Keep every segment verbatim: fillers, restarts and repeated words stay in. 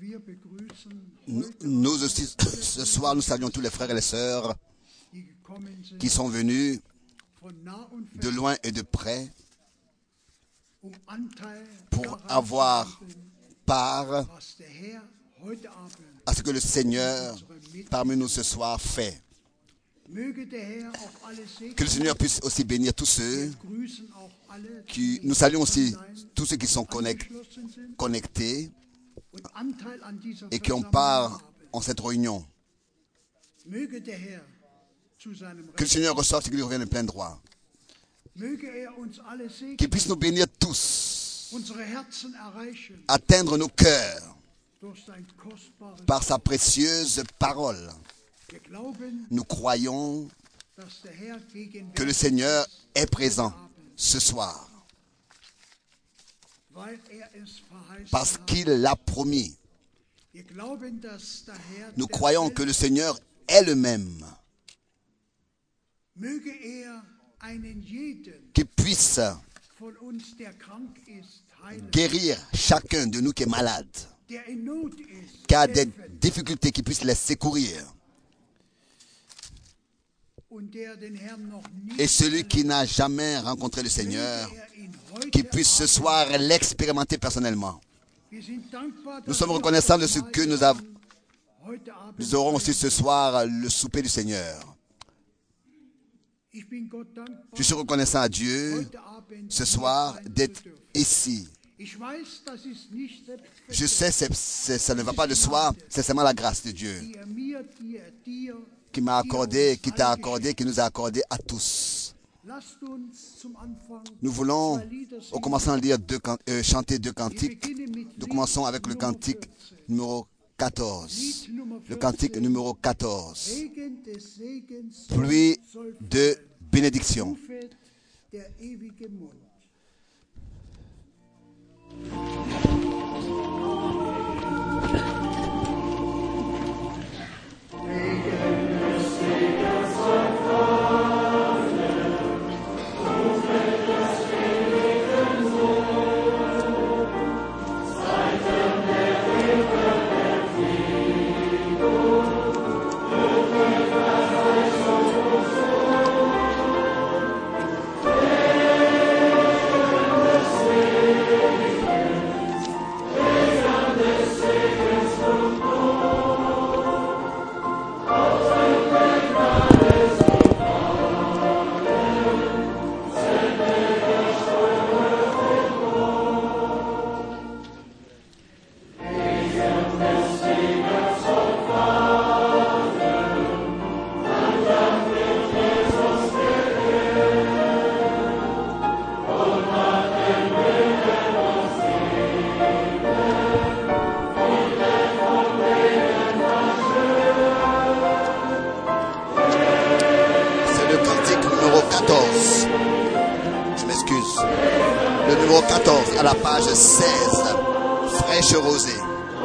Nous, nous aussi, ce soir, nous saluons tous les frères et les sœurs qui sont venus de loin et de près pour avoir part à ce que le Seigneur parmi nous ce soir fait. Que le Seigneur puisse aussi bénir tous ceux qui... Nous saluons aussi tous ceux qui sont connect, connectés et qui ont part en cette réunion. Que le Seigneur ressorte et qu'il revienne de plein droit. Qu'il puisse nous bénir tous, atteindre nos cœurs par sa précieuse parole. Nous croyons que le Seigneur est présent ce soir parce qu'il l'a promis. Nous croyons que le Seigneur est le même. Qu'il puisse guérir chacun de nous qui est malade, qui a des difficultés, qu'il puisse les secourir. Et celui qui n'a jamais rencontré le Seigneur, qu'il puisse ce soir l'expérimenter personnellement. Nous sommes reconnaissants de ce que nous avons. Nous aurons aussi ce soir le souper du Seigneur. Je suis reconnaissant à Dieu ce soir d'être ici. Je sais que ça ne va pas de soi, c'est seulement la grâce de Dieu qui m'a accordé, qui t'a accordé, qui nous a accordé à tous. Nous voulons, au commençant à lire deux, euh, chanter deux cantiques. Nous commençons avec le cantique numéro quatorze. Le cantique numéro quatorze. Pluie de bénédiction. À la page seize, fraîche rosée.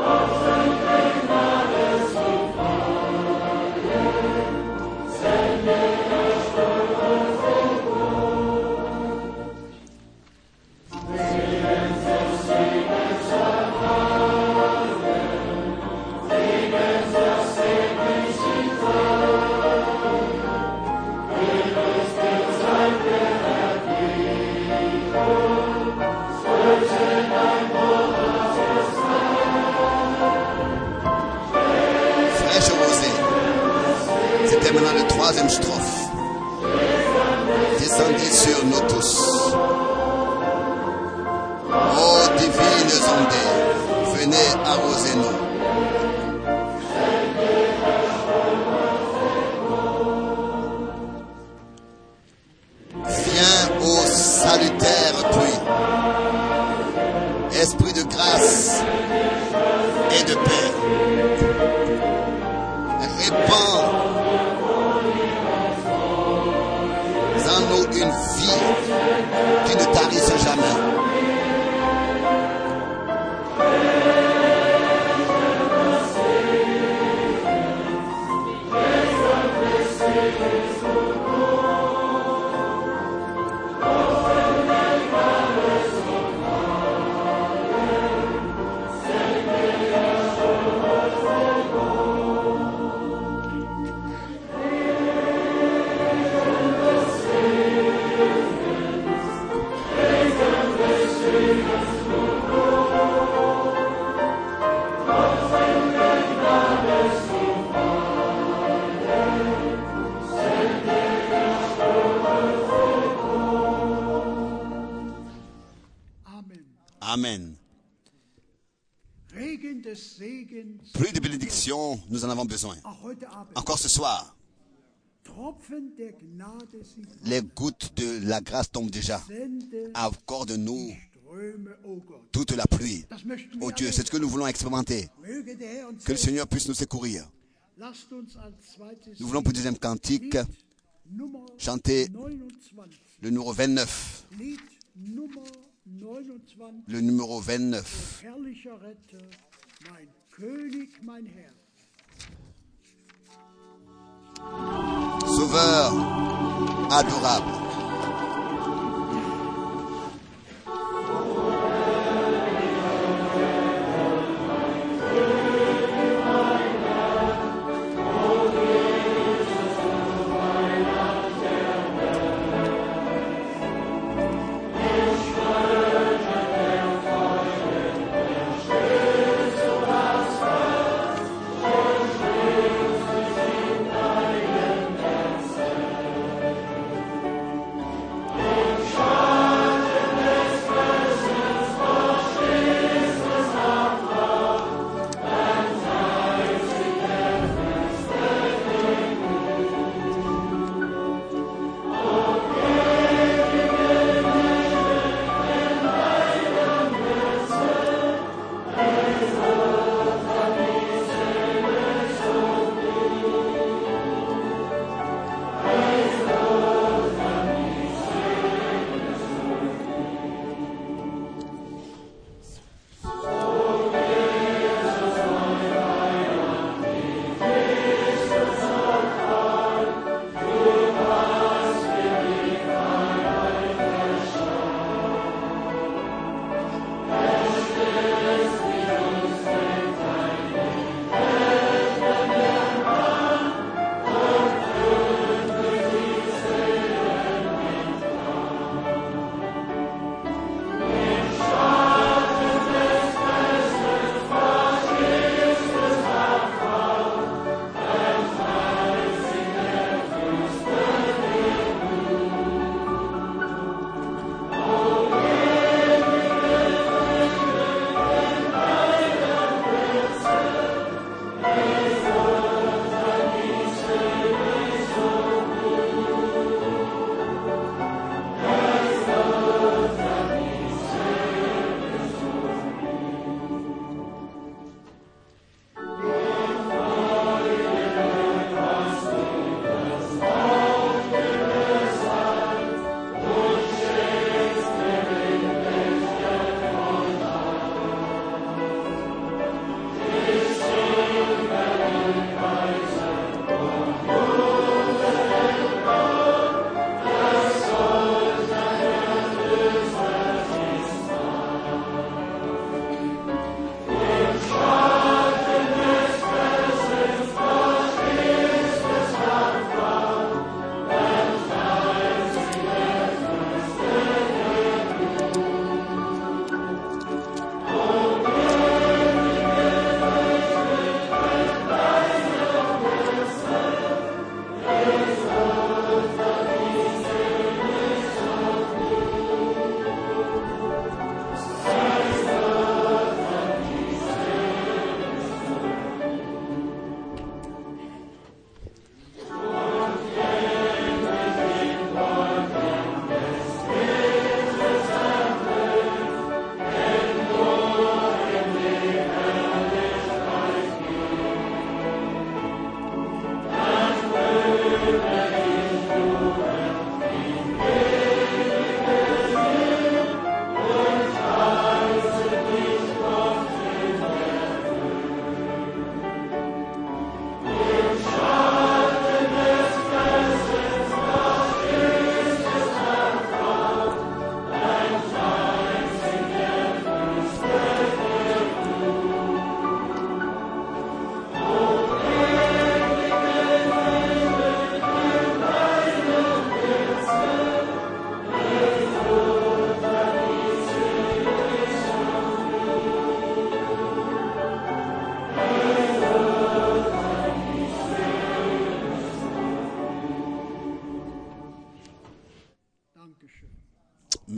Troisième strophe. Descendez sur nous tous. Ô divines ondées, venez arroser nous. Viens ô salutaire pluie, esprit de grâce et de paix. Répands en nous une vie qui ne tarisse jamais. Amen. Plus de bénédictions, nous en avons besoin. Encore ce soir, les gouttes de la grâce tombent déjà. Accorde-nous toute la pluie. Oh Dieu, c'est ce que nous voulons expérimenter. Que le Seigneur puisse nous secourir. Nous voulons pour le deuxième cantique chanter le numéro vingt-neuf. Le numéro vingt-neuf. Sauveur adorable.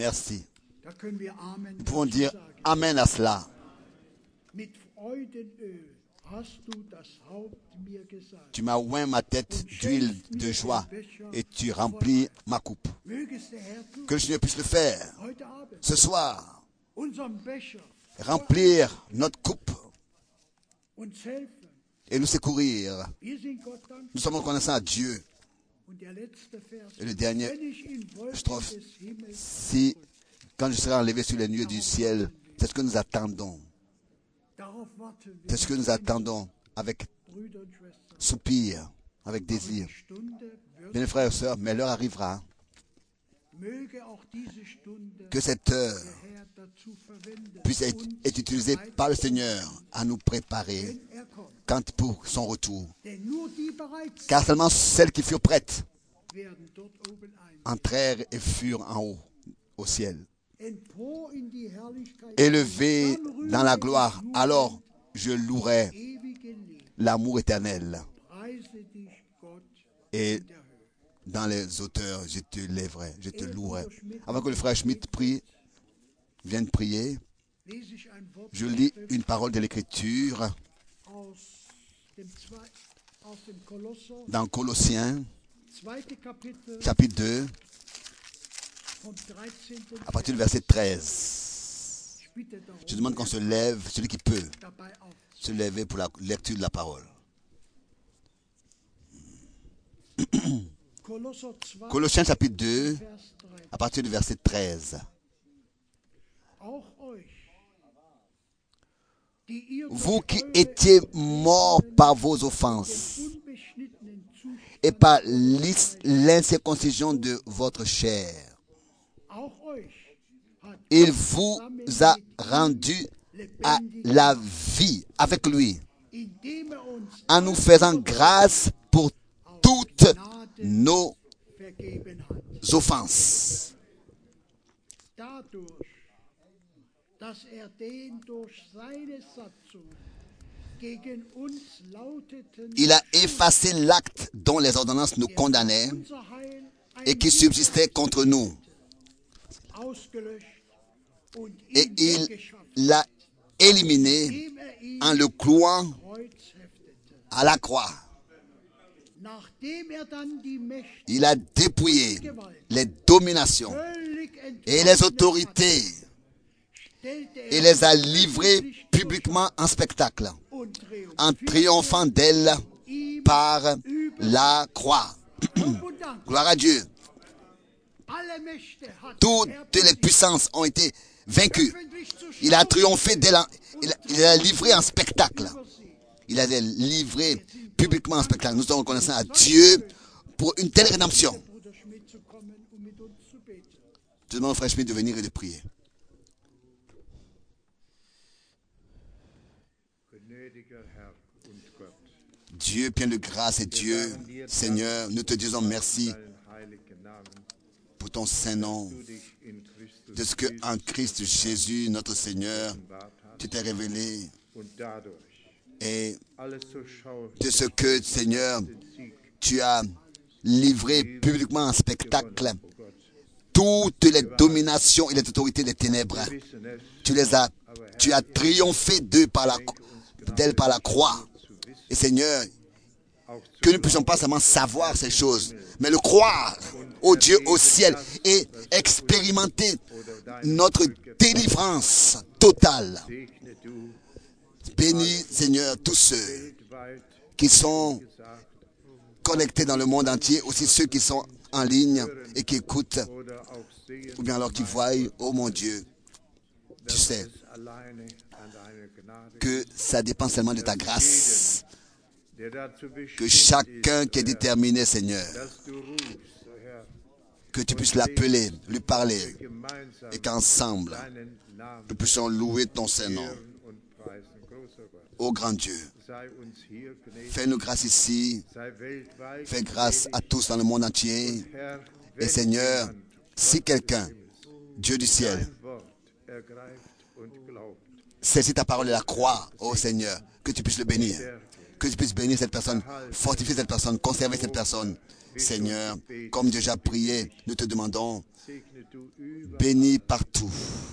merci. Nous pouvons dire Amen à cela. Tu m'as oint ma tête d'huile de joie et tu remplis ma coupe. Que le Seigneur puisse le faire ce soir. Remplir notre coupe et nous secourir. Nous sommes reconnaissants à Dieu. Et le dernier strophe, si quand je serai enlevé sur les nuées du ciel, c'est ce que nous attendons. C'est ce que nous attendons avec soupir, avec désir. Bien, frères et sœurs, mais l'heure arrivera. Que cette heure puisse être, être utilisée par le Seigneur à nous préparer quant pour son retour. Car seulement celles qui furent prêtes entrèrent et furent en haut, au ciel. Élevés dans la gloire, alors je louerai l'amour éternel. Et dans les auteurs, je te lèverai, je te louerai. Avant que le frère Schmitt prie, vienne prier, je lis une parole de l'Écriture dans Colossiens, chapitre deux, à partir du verset treize. Je demande qu'on se lève, celui qui peut se lever pour la lecture de la parole. Colossiens chapitre deux, à partir du verset treize. Vous qui étiez morts par vos offenses et par l'incirconcision de votre chair, il vous a rendu à la vie avec lui, en nous faisant grâce pour toutes nos offenses. Il a effacé l'acte dont les ordonnances nous condamnaient et qui subsistait contre nous. Et il l'a éliminé en le clouant à la croix. Il a dépouillé les dominations et les autorités et les a livrées publiquement en spectacle, en triomphant d'elles par la croix. Gloire à Dieu. Toutes les puissances ont été vaincues. Il a triomphé d'elles, il, il a livré en spectacle. Il a livré publiquement en spectacle. Nous sommes reconnaissants à Dieu pour une telle rédemption. Je demande au frère Schmitt de venir et de prier. Dieu plein de grâce et Dieu, Seigneur, nous te disons merci pour ton saint nom, de ce que en Christ Jésus, notre Seigneur, tu t'es révélé et de ce que, Seigneur, tu as livré publiquement en spectacle toutes les dominations et les autorités des ténèbres. Tu les as, tu as triomphé d'eux par la, d'elles par la croix. Et Seigneur, que nous ne puissions pas seulement savoir ces choses, mais le croire au Dieu au ciel et expérimenter notre délivrance totale. Bénis, Seigneur, tous ceux qui sont connectés dans le monde entier, aussi ceux qui sont en ligne et qui écoutent, ou bien alors qui voient, oh mon Dieu, tu sais que ça dépend seulement de ta grâce. Que chacun qui est déterminé, Seigneur, que tu puisses l'appeler, lui parler, et qu'ensemble, nous puissions louer ton Saint-Nom. Ô grand Dieu, fais-nous grâce ici, fais grâce à tous dans le monde entier. Et Seigneur, si quelqu'un, Dieu du ciel, saisis ta parole et la croix, ô Seigneur, que tu puisses le bénir. Que tu puisses bénir cette personne, fortifier cette personne, conserver cette personne. Seigneur, comme déjà prié, nous te demandons, bénis partout.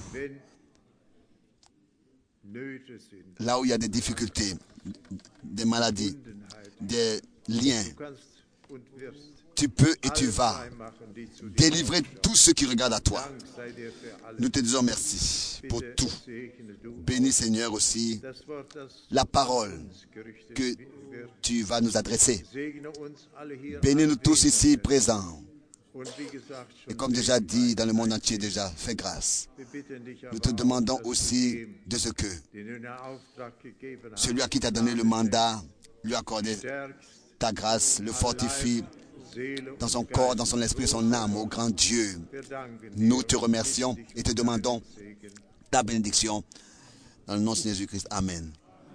Là où il y a des difficultés, des maladies, des liens, tu peux et tu vas délivrer tous ceux qui regardent à toi. Nous te disons merci pour tout. Bénis Seigneur aussi la parole que tu vas nous adresser. Bénis-nous tous ici présents. Et comme déjà dit dans le monde entier déjà, fais grâce. Nous te demandons aussi de ce que celui à qui tu as donné le mandat, lui accorder ta grâce, le fortifie dans son corps, dans son esprit, son âme, ô grand Dieu. Nous te remercions et te demandons ta bénédiction dans le nom de Jésus-Christ. Amen.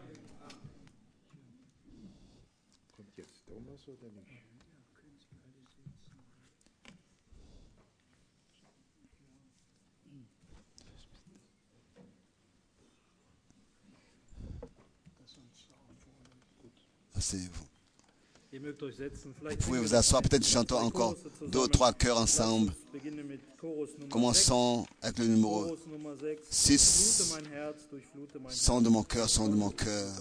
Asseyez-vous. Vous pouvez vous asseoir, peut-être chantons encore deux ou trois chœurs ensemble. Commençons avec le numéro six. Son de mon cœur, son de mon cœur.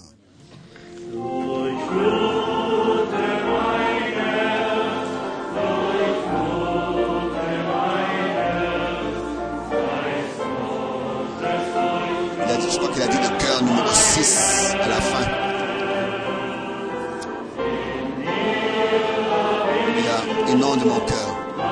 Il a dit, je crois qu'il a dit le cœur numéro six à la fin. Et non de mon cœur.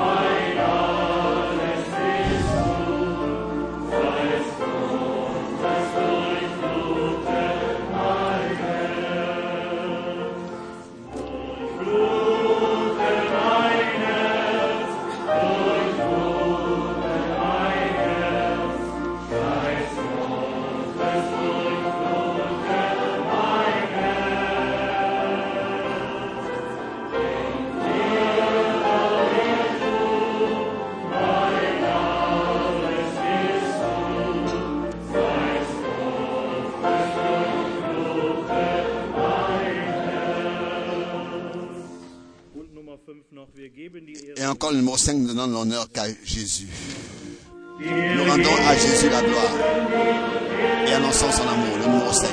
Et encore le numéro cinq, nous donnons l'honneur qu'à Jésus. Nous rendons à Jésus la gloire et annonçons son amour, le numéro cinq.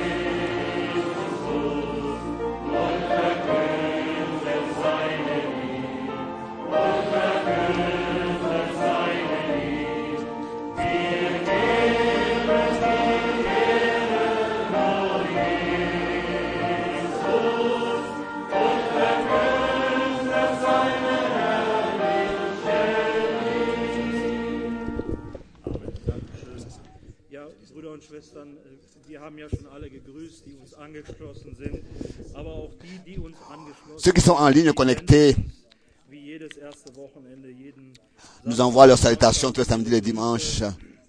Ceux qui sont en ligne connectés nous envoient leurs salutations tous les samedis et les dimanches.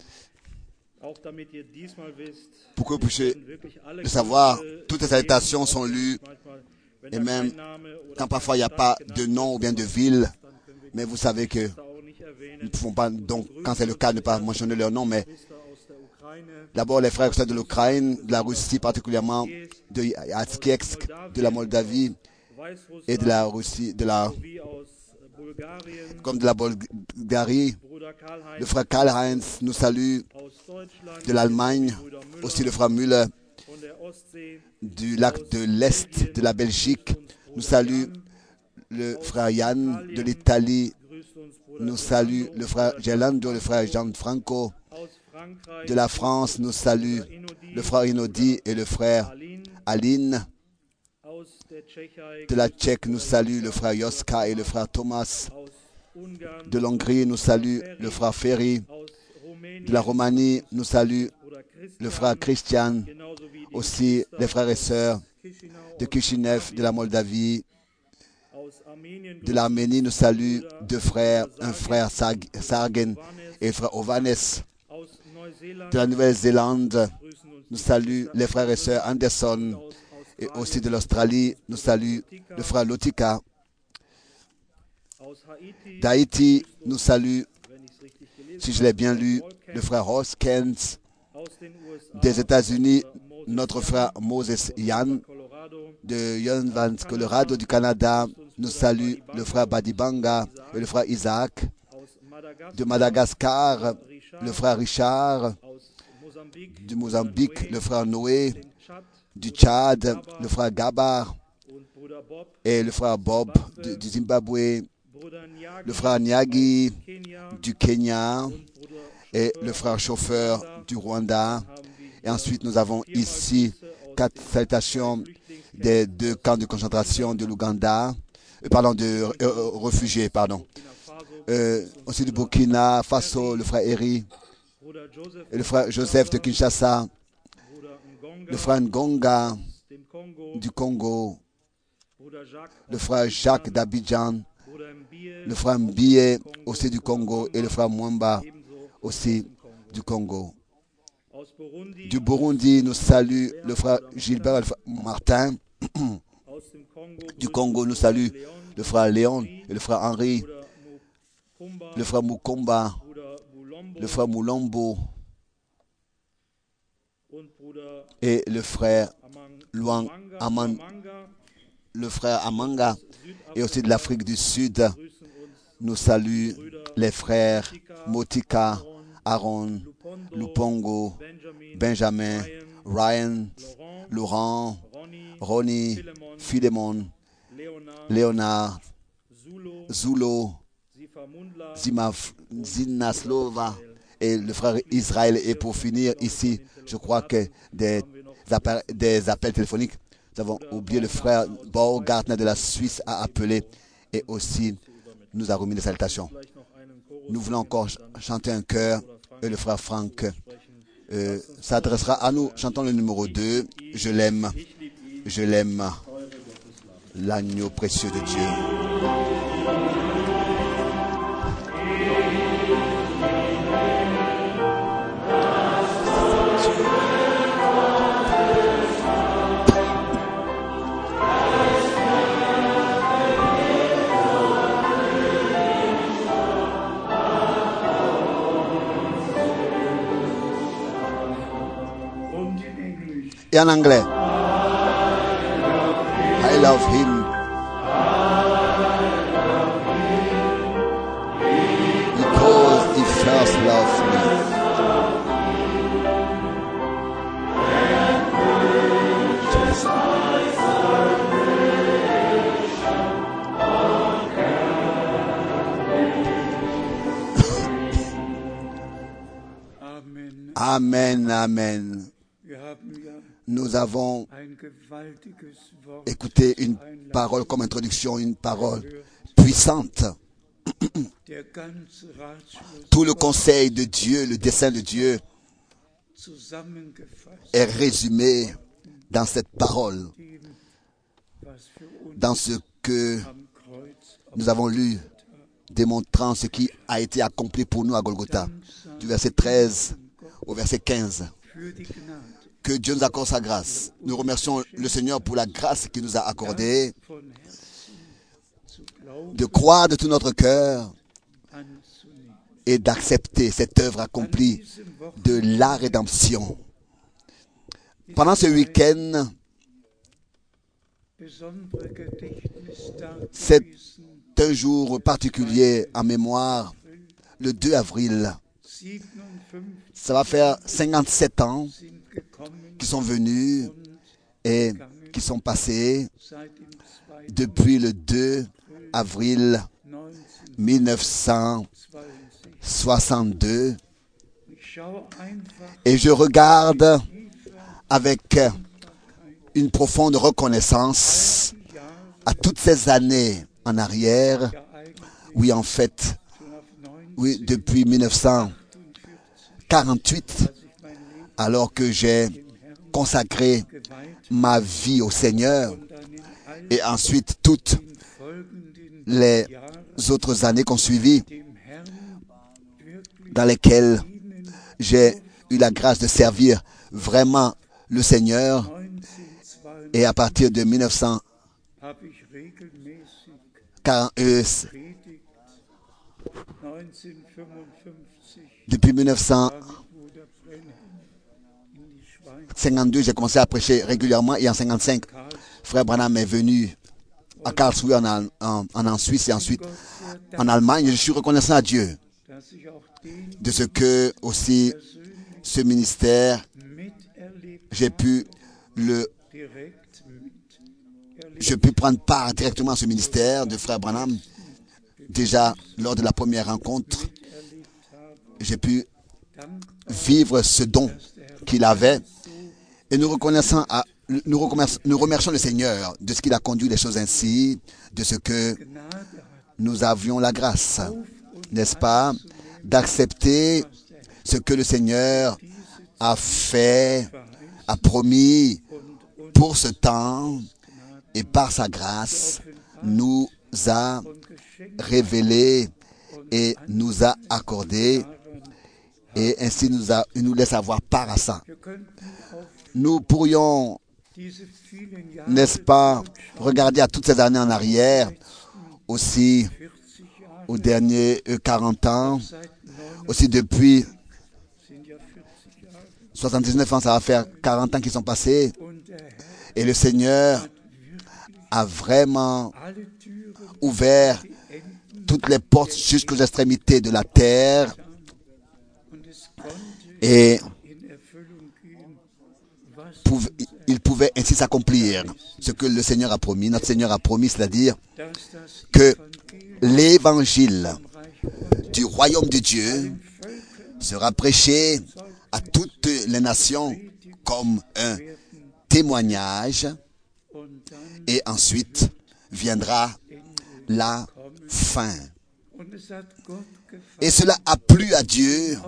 Pour que vous puissiez le savoir, toutes les salutations sont lues. Et même quand parfois il n'y a pas de nom ou bien de ville, mais vous savez que nous ne pouvons pas, donc quand c'est le cas, ne pas mentionner leur nom, mais d'abord les frères de l'Ukraine, de la Russie particulièrement, de Yatskieksk, de la Moldavie et de la Russie, de la, comme de la Bulgarie. Le frère Karl-Heinz nous salue de l'Allemagne, aussi le frère Müller du lac de l'Est de la Belgique. Nous salue le frère Yann de l'Italie. Nous salue le frère Gelando, le frère Gianfranco. De la France, nous salue le frère Inodi et le frère Aline. De la Tchèque, nous salue le frère Joska et le frère Thomas. De l'Hongrie, nous salue le frère Ferry. De la Roumanie, nous salue le frère Christian. Aussi les frères et sœurs de Kishinev, de la Moldavie. De l'Arménie, nous salue deux frères, un frère Sargen et le frère Ovanes. De la Nouvelle-Zélande, nous salue les frères et sœurs Anderson. Et aussi de l'Australie, nous salue le frère Lotika. D'Haïti, nous salue, si je l'ai bien lu, le frère Hoskens. Des États-Unis, notre frère Moses Yann, de Young Colorado du Canada, nous salue le frère Badibanga et le frère Isaac. De Madagascar, le frère Richard. Du Mozambique, le frère Noé. Du Tchad, le frère Gabar. Et le frère Bob du, du Zimbabwe. Le frère Nyagi du Kenya. Et le frère chauffeur du Rwanda. Et ensuite, nous avons ici quatre salutations des deux camps de concentration de l'Ouganda, euh, pardon, de euh, euh, réfugiés, pardon. Euh, aussi du Burkina Faso, le frère Eri, et le frère Joseph de Kinshasa, le frère Ngonga du Congo, le frère Jacques d'Abidjan, le frère Mbie aussi du Congo, et le frère Mwamba aussi du Congo. Du Burundi, nous salue le frère Gilbert et le frère Martin. Du Congo, nous salue le frère Léon et le frère Henri, le frère Mukomba, le frère Moulombo et le frère Luang Aman, le frère Amanga, et aussi de l'Afrique du Sud. Nous salue les frères Motika, Aaron, Lupongo, Benjamin, Ryan, Laurent, Ronnie, Philemon, Léonard, Zulo, Zimaf, Zinaslova et le frère Israël. Et pour finir ici, je crois que des appels, des appels téléphoniques, nous avons oublié le frère Baumgartner de la Suisse a appelé et aussi nous a remis des salutations. Nous voulons encore chanter un chœur et le frère Franck euh, s'adressera à nous. Chantons le numéro deux. Je l'aime, je l'aime, l'agneau précieux de Dieu. Et en anglais, I love him because he first loved me. Amen, amen. Nous avons écouté une parole comme introduction, une parole puissante. Tout le conseil de Dieu, le dessein de Dieu est résumé dans cette parole, dans ce que nous avons lu, démontrant ce qui a été accompli pour nous à Golgotha, du verset treize au verset quinze. Que Dieu nous accorde sa grâce. Nous remercions le Seigneur pour la grâce qu'il nous a accordée de croire de tout notre cœur et d'accepter cette œuvre accomplie de la rédemption. Pendant ce week-end, c'est un jour particulier en mémoire, le deux avril. Ça va faire cinquante-sept ans qui sont venus et qui sont passés depuis le deux avril mille neuf cent soixante-deux. Et je regarde avec une profonde reconnaissance à toutes ces années en arrière. Oui, en fait, oui, depuis mille neuf cent quarante-huit, alors que j'ai consacré ma vie au Seigneur, et ensuite toutes les autres années qu'on suivi, dans lesquelles j'ai eu la grâce de servir vraiment le Seigneur. Et à partir de mille neuf cent quarante, euh, depuis mille neuf cent cinquante-deux, j'ai commencé à prêcher régulièrement et en cinquante-cinq, frère Branham est venu à Karlsruhe en, en, en, en Suisse et ensuite en Allemagne. Je suis reconnaissant à Dieu de ce que aussi ce ministère, j'ai pu le, j'ai pu prendre part directement à ce ministère de frère Branham. Déjà lors de la première rencontre, j'ai pu vivre ce don qu'il avait et nous reconnaissons à Nous, nous remercions le Seigneur de ce qu'il a conduit les choses ainsi, de ce que nous avions la grâce, n'est-ce pas, d'accepter ce que le Seigneur a fait, a promis pour ce temps et par sa grâce nous a révélé et nous a accordé et ainsi nous, a, nous laisse avoir part à ça. Nous pourrions, n'est-ce pas, regarder à toutes ces années en arrière, aussi aux derniers quarante ans, aussi depuis soixante-dix-neuf ans, ça va faire quarante ans qui sont passés, et le Seigneur a vraiment ouvert toutes les portes jusqu'aux extrémités de la terre, et il pouvait ainsi s'accomplir ce que le Seigneur a promis. Notre Seigneur a promis, c'est-à-dire que l'évangile du royaume de Dieu sera prêché à toutes les nations comme un témoignage et ensuite viendra la fin. Et cela a plu à Dieu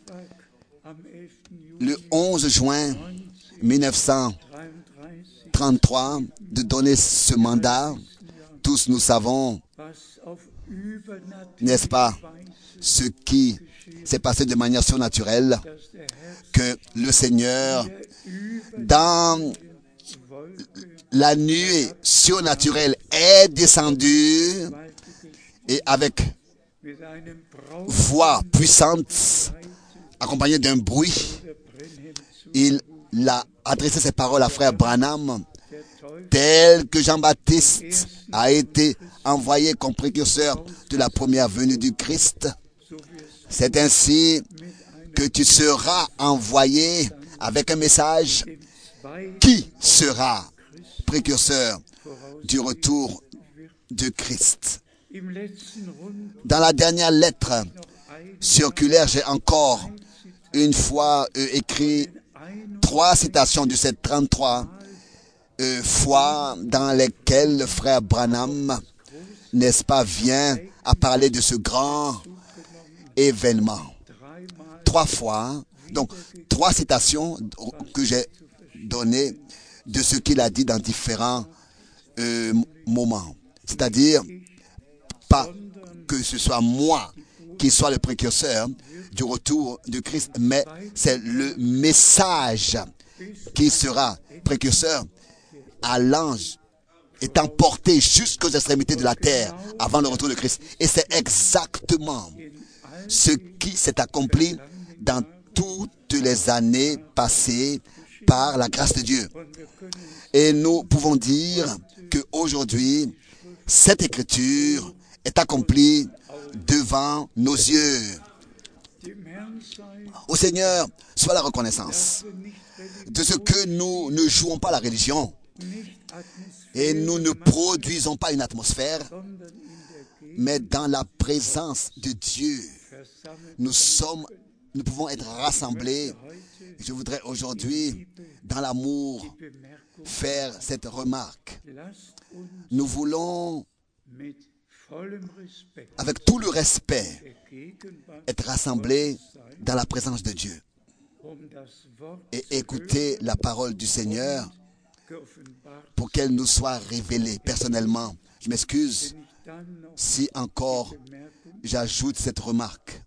le onze juin mille neuf cent trente-trois de donner ce mandat. Tous nous savons, n'est-ce pas, ce qui s'est passé de manière surnaturelle, que le Seigneur, dans la nuée surnaturelle, est descendu et avec voix puissante, accompagné d'un bruit, il a adressé ses paroles à frère Branham, tel que Jean-Baptiste a été envoyé comme précurseur de la première venue du Christ. C'est ainsi que tu seras envoyé avec un message qui sera précurseur du retour de Christ. Dans la dernière lettre circulaire, j'ai encore une fois euh, écrit trois citations de ces trente-trois euh, fois dans lesquelles le frère Branham, n'est-ce pas, vient à parler de ce grand événement. Trois fois, donc trois citations que j'ai données de ce qu'il a dit dans différents euh, moments. C'est-à-dire, pas que ce soit moi qui soit le précurseur du retour de Christ, mais c'est le message qui sera précurseur à l'ange étant porté jusqu'aux extrémités de la terre avant le retour de Christ. Et c'est exactement ce qui s'est accompli dans toutes les années passées par la grâce de Dieu. Et nous pouvons dire qu'aujourd'hui, cette écriture est accomplie devant nos yeux. Au Seigneur soit la reconnaissance de ce que nous ne jouons pas la religion et nous ne produisons pas une atmosphère, mais dans la présence de Dieu, nous sommes, nous pouvons être rassemblés. Je voudrais aujourd'hui, dans l'amour, faire cette remarque. Nous voulons, avec tout le respect, être rassemblés dans la présence de Dieu et écouter la parole du Seigneur pour qu'elle nous soit révélée personnellement. Je m'excuse si encore j'ajoute cette remarque.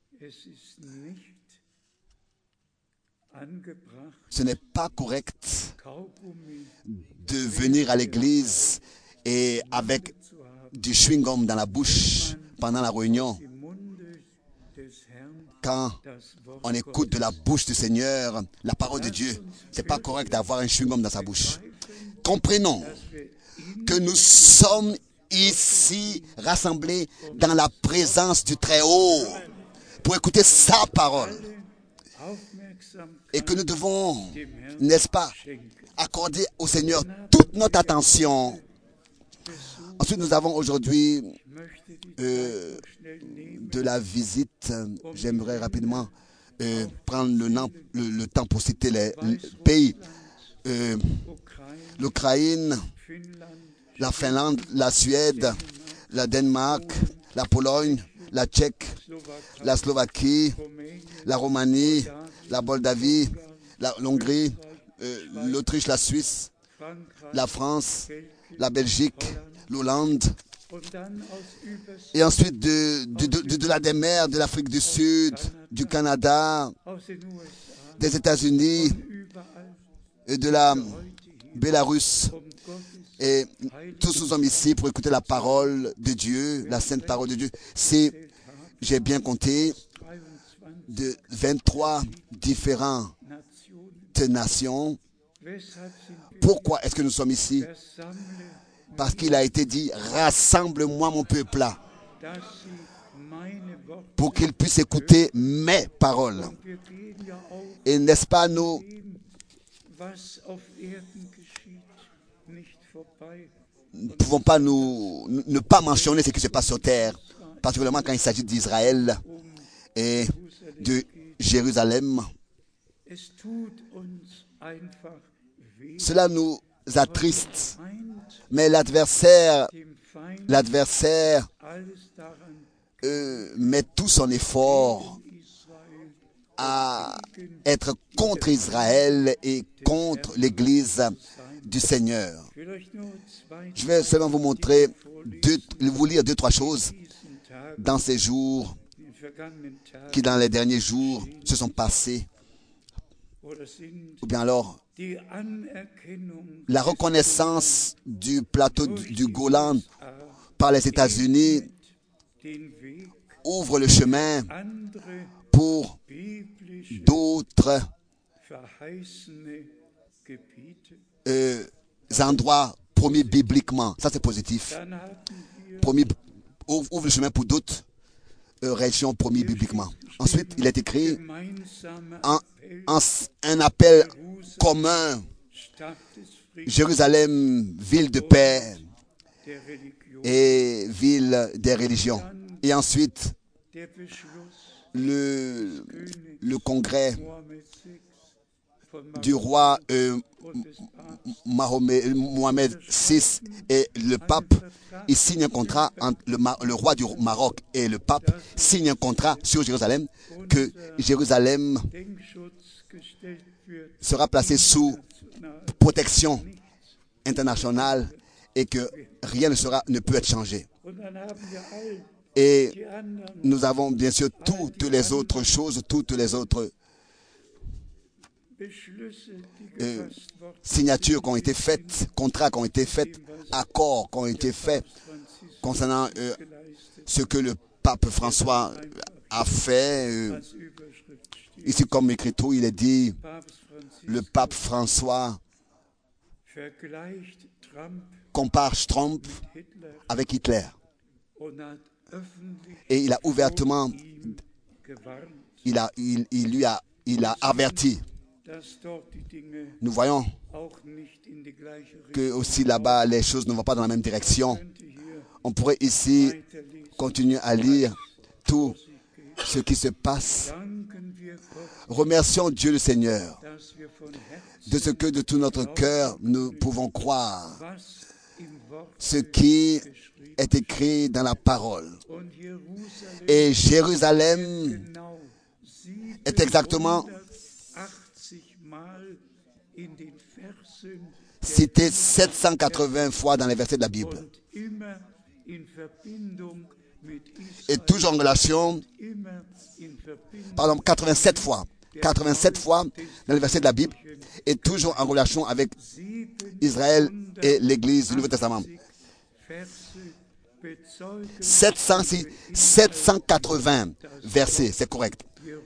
Ce n'est pas correct de venir à l'église et avec du chewing-gum dans la bouche pendant la réunion quand on écoute de la bouche du Seigneur la parole de Dieu, ce n'est pas correct d'avoir un chewing-gum dans sa bouche. Comprenons que nous sommes ici rassemblés dans la présence du Très-Haut pour écouter sa parole. Et que nous devons, n'est-ce pas, accorder au Seigneur toute notre attention. Ensuite, nous avons aujourd'hui euh, de la visite. J'aimerais rapidement euh, prendre le, nom, le, le temps pour citer les, les pays. Euh, L'Ukraine, la Finlande, la Suède, la Danemark, la Pologne, la Tchèque, la Slovaquie, la Roumanie, la Moldavie, la Hongrie, euh, l'Autriche, la Suisse, la France, la Belgique, l'Hollande, et ensuite de, de, de, de la des mers, de l'Afrique du Sud, du Canada, des États-Unis, et de la Bélarus. Et tous nous sommes ici pour écouter la parole de Dieu, la sainte parole de Dieu. C'est, j'ai bien compté, de vingt-trois différentes nations. Pourquoi est-ce que nous sommes ici? Parce qu'il a été dit, rassemble-moi mon peuple là, pour qu'il puisse écouter mes paroles. Et n'est-ce pas, nous ne pouvons pas nous, ne pas mentionner ce qui se passe sur terre, particulièrement quand il s'agit d'Israël et de Jérusalem. Cela nous attriste, mais l'adversaire, l'adversaire euh, met tout son effort à être contre Israël et contre l'Église du Seigneur. Je vais seulement vous montrer, deux, vous lire deux, trois choses dans ces jours qui, dans les derniers jours, se sont passés. Ou bien alors, la reconnaissance du plateau du, du Golan par les États-Unis ouvre le chemin pour d'autres euh, endroits promis bibliquement. Ça, c'est positif. Promis, ouvre, ouvre le chemin pour d'autres euh, régions promis bibliquement. Ensuite, il est écrit un, un, un appel commun. Jérusalem, ville de paix et ville des religions. Et ensuite, le, le congrès du roi euh, Mahomet, Mohamed six et le pape, il signe un contrat entre le, le roi du Maroc et le pape signe un contrat sur Jérusalem, que Jérusalem sera placé sous protection internationale et que rien ne sera, ne peut être changé. Et nous avons bien sûr toutes les autres choses, toutes les autres euh, signatures qui ont été faites, contrats qui ont été faits, accords qui ont été faits concernant euh, ce que le pape François a fait. Euh, ici, comme écrit tout, il est dit, le pape François compare Trump avec Hitler. Et il a ouvertement, il, a, il, il lui a, il a averti. Nous voyons que aussi là-bas, les choses ne vont pas dans la même direction. On pourrait ici continuer à lire tout ce qui se passe. Remercions Dieu le Seigneur de ce que de tout notre cœur nous pouvons croire ce qui est écrit dans la parole. Et Jérusalem est exactement cité sept cent quatre-vingts fois dans les versets de la Bible. Et toujours en relation, pardon, quatre-vingt-sept fois. quatre-vingt-sept fois dans les versets de la Bible et toujours en relation avec Israël et l'Église du Nouveau Testament. sept cent quatre-vingts versets, c'est correct.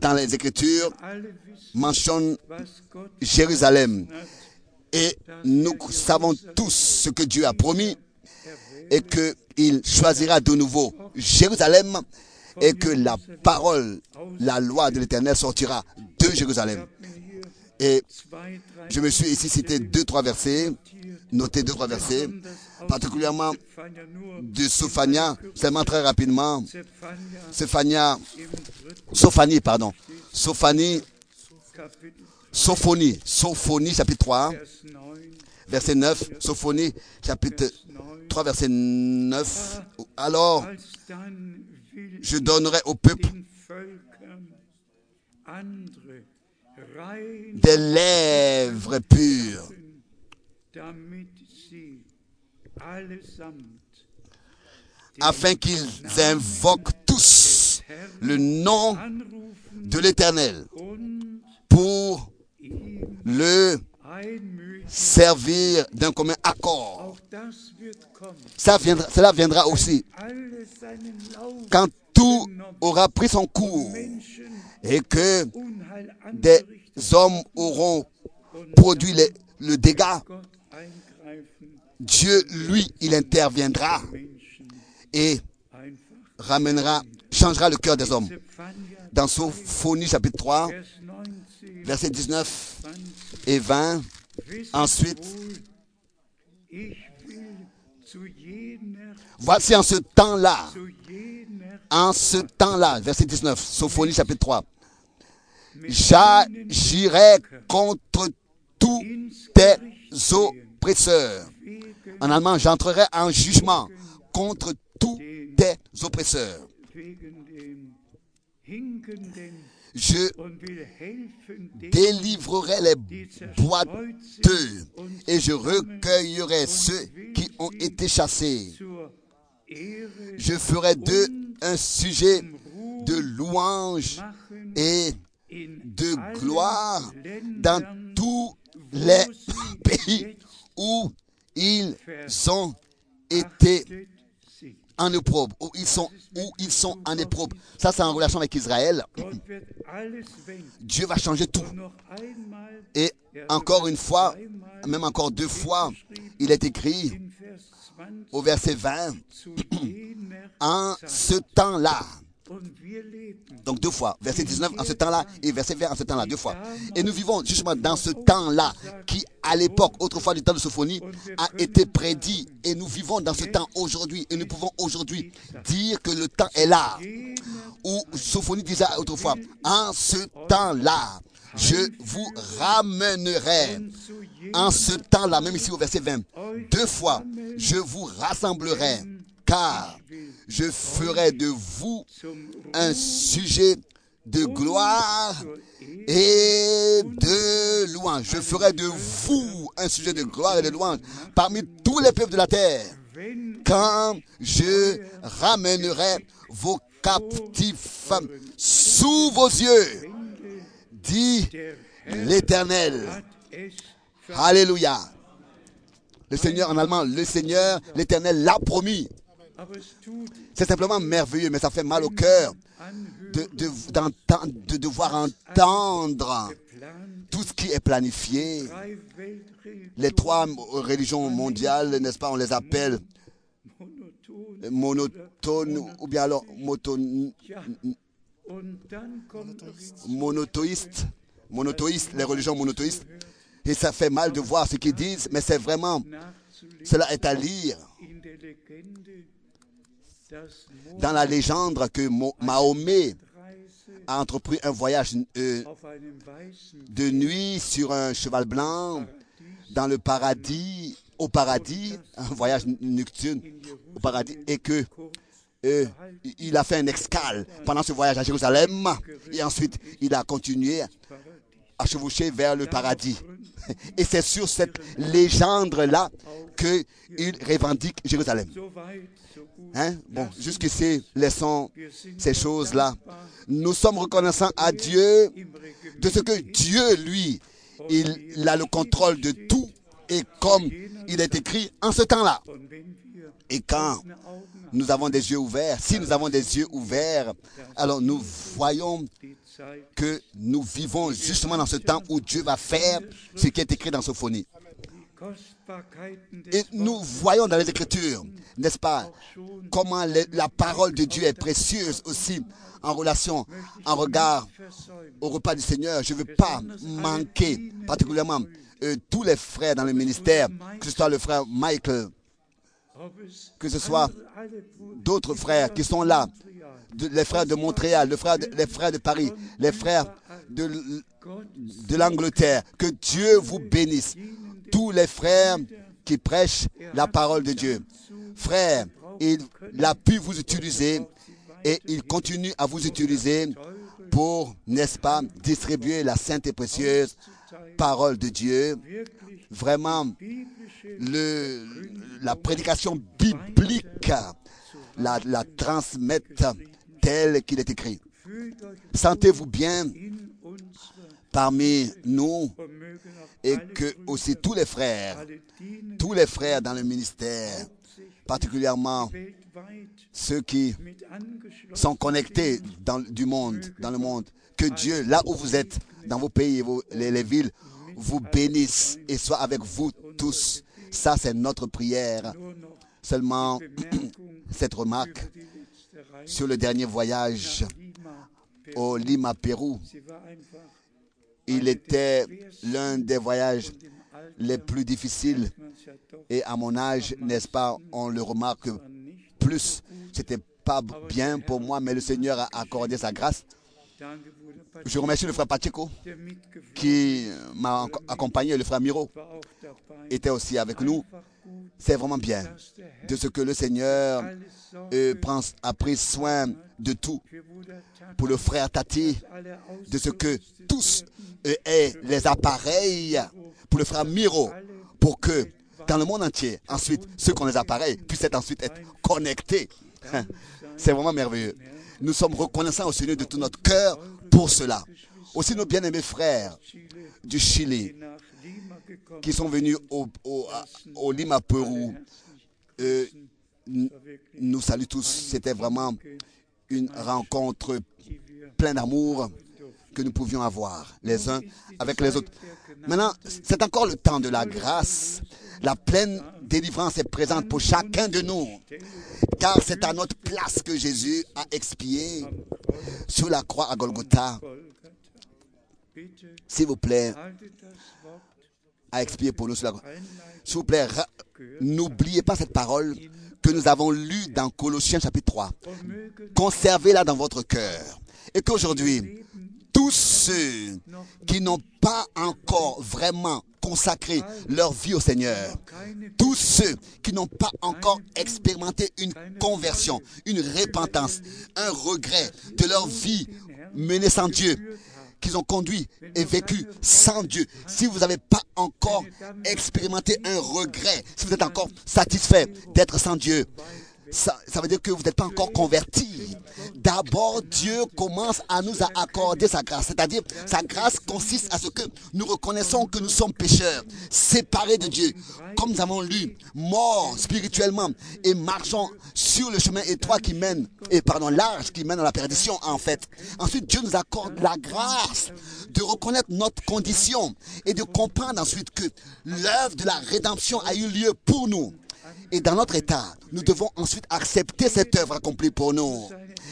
dans les Écritures mentionne Jérusalem. Et nous savons tous ce que Dieu a promis et qu'il choisira de nouveau Jérusalem et que la parole, la loi de l'Éternel sortira de Jérusalem. Et je me suis ici cité deux, trois versets, noté deux, trois versets, particulièrement de Sophania, seulement très rapidement. Sophania, Sophanie, pardon. Sophanie, Sophonie, Sophonie, chapitre trois, verset neuf. Sophonie, chapitre trois, verset neuf. Alors, je donnerai au peuple des lèvres pures, afin qu'ils invoquent tous le nom de l'Éternel pour le servir d'un commun accord. Ça viendra, cela viendra aussi quand tout aura pris son cours et que des hommes auront produit les, le dégât. Dieu, lui, il interviendra et ramènera, changera le cœur des hommes. Dans Sophonie chapitre trois, versets dix-neuf et vingt, ensuite, voici en ce temps-là, en ce temps-là, verset dix-neuf, Sophonie chapitre trois, j'agirai contre tous tes oppresseurs. En allemand, j'entrerai en jugement contre tous tes oppresseurs. Je délivrerai les boiteux et je recueillerai ceux qui ont été chassés. Je ferai d'eux un sujet de louange et de gloire dans tous les pays où ils ont été en opprobre, où ils sont, où ils sont en opprobre. Ça, c'est en relation avec Israël. Dieu va changer tout. Et encore une fois, même encore deux fois, il est écrit au verset vingt, en ce temps-là. Donc deux fois, verset dix-neuf en ce temps-là et verset vingt en ce temps-là, deux fois. Et nous vivons justement dans ce temps-là qui, à l'époque, autrefois du temps de Sophonie, a été prédit. Et nous vivons dans ce temps aujourd'hui. Et nous pouvons aujourd'hui dire que le temps est là. Où Sophonie disait autrefois, en ce temps-là, je vous ramènerai. En ce temps-là, même ici au verset vingt, deux fois, je vous rassemblerai. Car je ferai de vous un sujet de gloire et de louange. Je ferai de vous un sujet de gloire et de louange parmi tous les peuples de la terre. Quand je ramènerai vos captifs sous vos yeux, dit l'Éternel. Alléluia. Le Seigneur, en allemand, le Seigneur, l'Éternel l'a promis. C'est simplement merveilleux, mais ça fait mal au cœur de, de, de devoir entendre tout ce qui est planifié. Les trois religions mondiales, n'est-ce pas, on les appelle monotones ou bien alors moton, monothéistes, monothéistes, les religions monothéistes. Et ça fait mal de voir ce qu'ils disent, mais c'est vraiment, cela est à lire. Dans la légende que Mahomet a entrepris un voyage euh, de nuit sur un cheval blanc dans le paradis, au paradis, un voyage nocturne au paradis, et que euh, il a fait un escale pendant ce voyage à Jérusalem, et ensuite il a continué à chevaucher vers le paradis. Et c'est sur cette légende-là qu'il revendique Jérusalem. Hein? Bon, jusqu'ici, laissons ces choses-là. Nous sommes reconnaissants à Dieu de ce que Dieu, lui, il, il a le contrôle de tout. Et comme il est écrit en ce temps-là. Et quand nous avons des yeux ouverts, si nous avons des yeux ouverts, alors nous voyons que nous vivons justement dans ce temps où Dieu va faire ce qui est écrit dans Sophonie. Et nous voyons dans les Écritures, n'est-ce pas, comment les, la parole de Dieu est précieuse aussi en relation, en regard au repas du Seigneur. Je ne veux pas manquer particulièrement euh, tous les frères dans le ministère, que ce soit le frère Michael, que ce soit d'autres frères qui sont là, de, les frères de Montréal, le frère de, les frères de Paris, les frères de, de l'Angleterre. Que Dieu vous bénisse. Tous les frères qui prêchent la parole de Dieu. Frères, il a pu vous utiliser et il continue à vous utiliser pour, n'est-ce pas, distribuer la sainte et précieuse parole de Dieu. Vraiment, le, la prédication biblique, la, la transmettre telle qu'il est écrit. Sentez-vous bien parmi nous et que aussi tous les frères, tous les frères dans le ministère, particulièrement ceux qui sont connectés dans du monde, dans le monde, que Dieu, là où vous êtes, dans vos pays et vos, les, les villes, vous bénisse et soit avec vous tous. Ça, c'est notre prière. Seulement, cette remarque sur le dernier voyage au Lima, Pérou. Il était l'un des voyages les plus difficiles. Et à mon âge, n'est-ce pas, on le remarque plus. C'était pas bien pour moi, mais le Seigneur a accordé sa grâce. Je remercie le frère Pacheco qui m'a accompagné. Le frère Miro était aussi avec nous. C'est vraiment bien de ce que le Seigneur euh, prend, a pris soin de tout. Pour le frère Tati, de ce que tous euh, aient les appareils. Pour le frère Miro, pour que dans le monde entier, ensuite, ceux qui ont les appareils puissent être ensuite être connectés. C'est vraiment merveilleux. Nous sommes reconnaissants au Seigneur de tout notre cœur pour cela. Aussi nos bien-aimés frères du Chili qui sont venus au, au, au Lima, Pérou, euh, nous saluons tous. C'était vraiment une rencontre pleine d'amour que nous pouvions avoir les uns avec les autres. Maintenant, c'est encore le temps de la grâce. La pleine délivrance est présente pour chacun de nous. Car c'est à notre place que Jésus a expié sur la croix à Golgotha. S'il vous plaît, a expié pour nous sur la croix. S'il vous plaît, n'oubliez pas cette parole que nous avons lue dans Colossiens chapitre trois. Conservez-la dans votre cœur. Et qu'aujourd'hui, tous ceux qui n'ont pas encore vraiment consacré leur vie au Seigneur, tous ceux qui n'ont pas encore expérimenté une conversion, une repentance, un regret de leur vie menée sans Dieu, qu'ils ont conduit et vécu sans Dieu, si vous n'avez pas encore expérimenté un regret, si vous êtes encore satisfait d'être sans Dieu, Ça, ça veut dire que vous n'êtes pas encore convertis. D'abord, Dieu commence à nous accorder sa grâce. C'est-à-dire, sa grâce consiste à ce que nous reconnaissons que nous sommes pécheurs, séparés de Dieu. Comme nous avons lu, morts spirituellement et marchons sur le chemin étroit qui mène, et pardon, large qui mène à la perdition en fait. Ensuite, Dieu nous accorde la grâce de reconnaître notre condition et de comprendre ensuite que l'œuvre de la rédemption a eu lieu pour nous. Et dans notre état, nous devons ensuite accepter cette œuvre accomplie pour nous.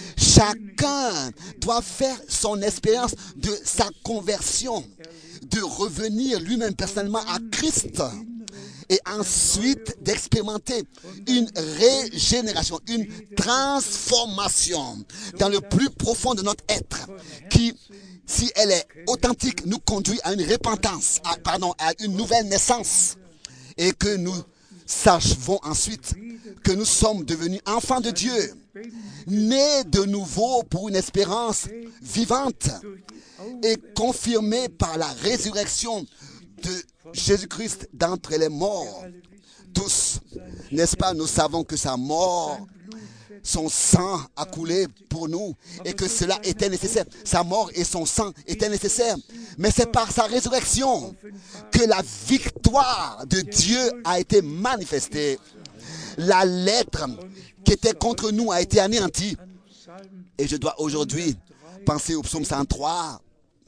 Chacun doit faire son expérience de sa conversion, de revenir lui-même personnellement à Christ. Et ensuite d'expérimenter une régénération, une transformation dans le plus profond de notre être qui, si elle est authentique, nous conduit à une repentance, à, pardon, à une nouvelle naissance. Et que nous sachons ensuite que nous sommes devenus enfants de Dieu, nés de nouveau pour une espérance vivante et confirmée par la résurrection de Jésus-Christ d'entre les morts. Tous, n'est-ce pas, nous savons que sa mort, son sang a coulé pour nous et que cela était nécessaire. Sa mort et son sang étaient nécessaires. Mais c'est par sa résurrection que la victoire de Dieu a été manifestée. La lettre qui était contre nous a été anéantie. Et je dois aujourd'hui Pensez au psaume cent trois,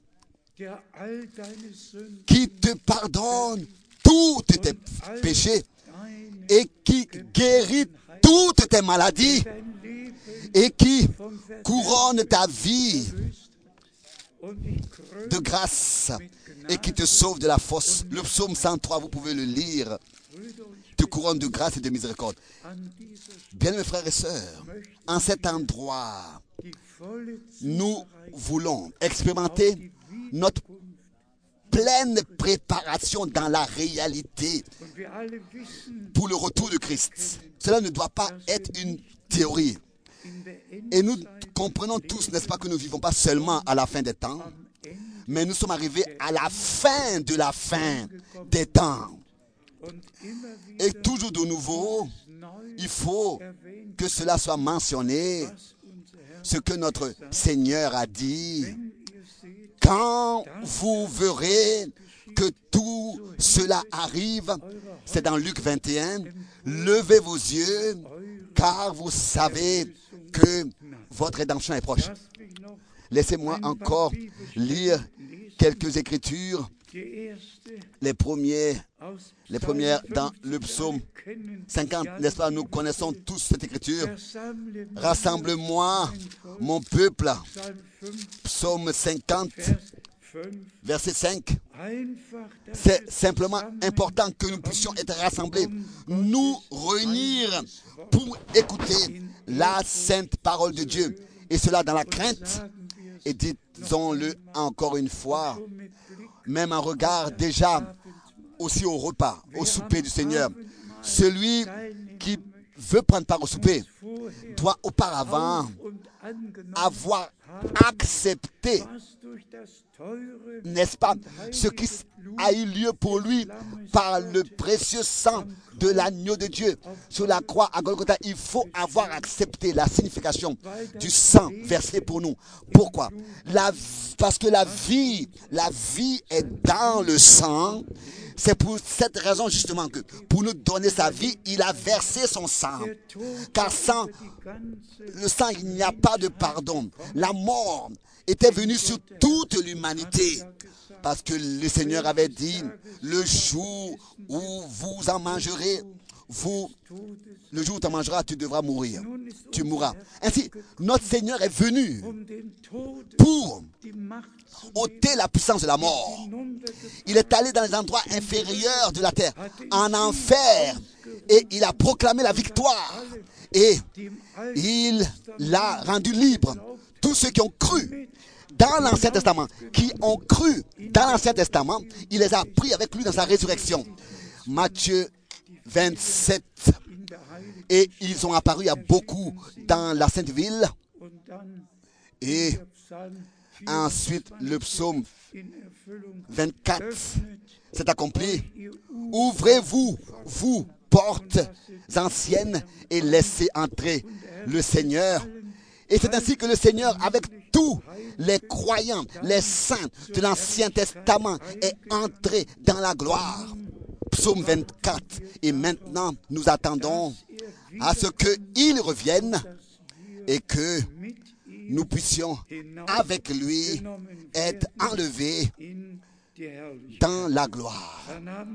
qui te pardonne tous tes péchés et qui guérit toutes tes maladies et qui couronne ta vie de grâce et qui te sauve de la fosse. Le psaume cent trois, vous pouvez le lire. Te couronne de grâce et de miséricorde. Bien mes frères et sœurs, en cet endroit, nous voulons expérimenter notre pleine préparation dans la réalité pour le retour de Christ. Cela ne doit pas être une théorie. Et nous comprenons tous, n'est-ce pas, que nous ne vivons pas seulement à la fin des temps, mais nous sommes arrivés à la fin de la fin des temps. Et toujours de nouveau, il faut que cela soit mentionné, ce que notre Seigneur a dit. Quand vous verrez que tout cela arrive, c'est dans Luc vingt et un, levez vos yeux, car vous savez que votre rédemption est proche. Laissez-moi encore lire quelques écritures. Les premiers, les premières dans le psaume cinquante, n'est-ce pas? Nous connaissons tous cette écriture. Rassemble-moi, mon peuple. Psaume cinquante, verset cinq. C'est simplement important que nous puissions être rassemblés, nous réunir pour écouter la sainte parole de Dieu. Et cela dans la crainte. Et disons-le encore une fois, même en regard déjà aussi au repas, au souper du Seigneur. Celui qui veut prendre part au souper doit auparavant avoir accepté, n'est-ce pas, ce qui a eu lieu pour lui par le précieux sang de l'agneau de Dieu sur la croix à Golgotha. Il faut avoir accepté la signification du sang versé pour nous. Pourquoi? La, parce que la vie, la vie est dans le sang. C'est pour cette raison justement que pour nous donner sa vie, il a versé son sang. Car sans le sang, il n'y a pas de pardon. La mort était venue sur toute l'humanité. Parce que le Seigneur avait dit, le jour où vous en mangerez, vous, le jour où tu en mangeras, tu devras mourir. Tu mourras. Ainsi, notre Seigneur est venu pour ôter la puissance de la mort. Il est allé dans les endroits inférieurs de la terre, en enfer, et il a proclamé la victoire. Et il l'a rendu libre. Tous ceux qui ont cru dans l'Ancien Testament, qui ont cru dans l'Ancien Testament, il les a pris avec lui dans sa résurrection. Matthieu vingt-sept. Et ils ont apparu à beaucoup dans la Sainte Ville. Et ensuite, le psaume vingt-quatre s'est accompli. Ouvrez-vous, vous, portes anciennes, et laissez entrer le Seigneur. Et c'est ainsi que le Seigneur, avec tous les croyants, les saints de l'Ancien Testament, est entré dans la gloire. Psaume vingt-quatre. Et maintenant, nous attendons à ce qu'il revienne et que nous puissions, avec lui, être enlevés dans la gloire.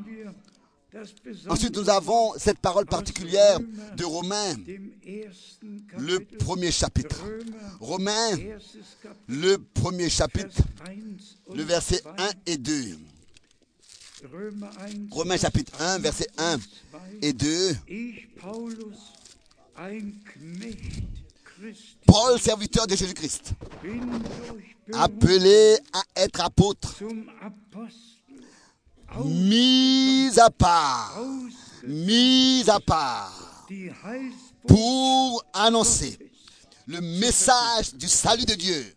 Ensuite, nous avons cette parole particulière de Romains, le premier chapitre. Romains, le premier chapitre, le verset un et deux. Romains chapitre un, verset un et deux. Paul, serviteur de Jésus-Christ, appelé à être apôtre, mis à part, mis à part, pour annoncer le message du salut de Dieu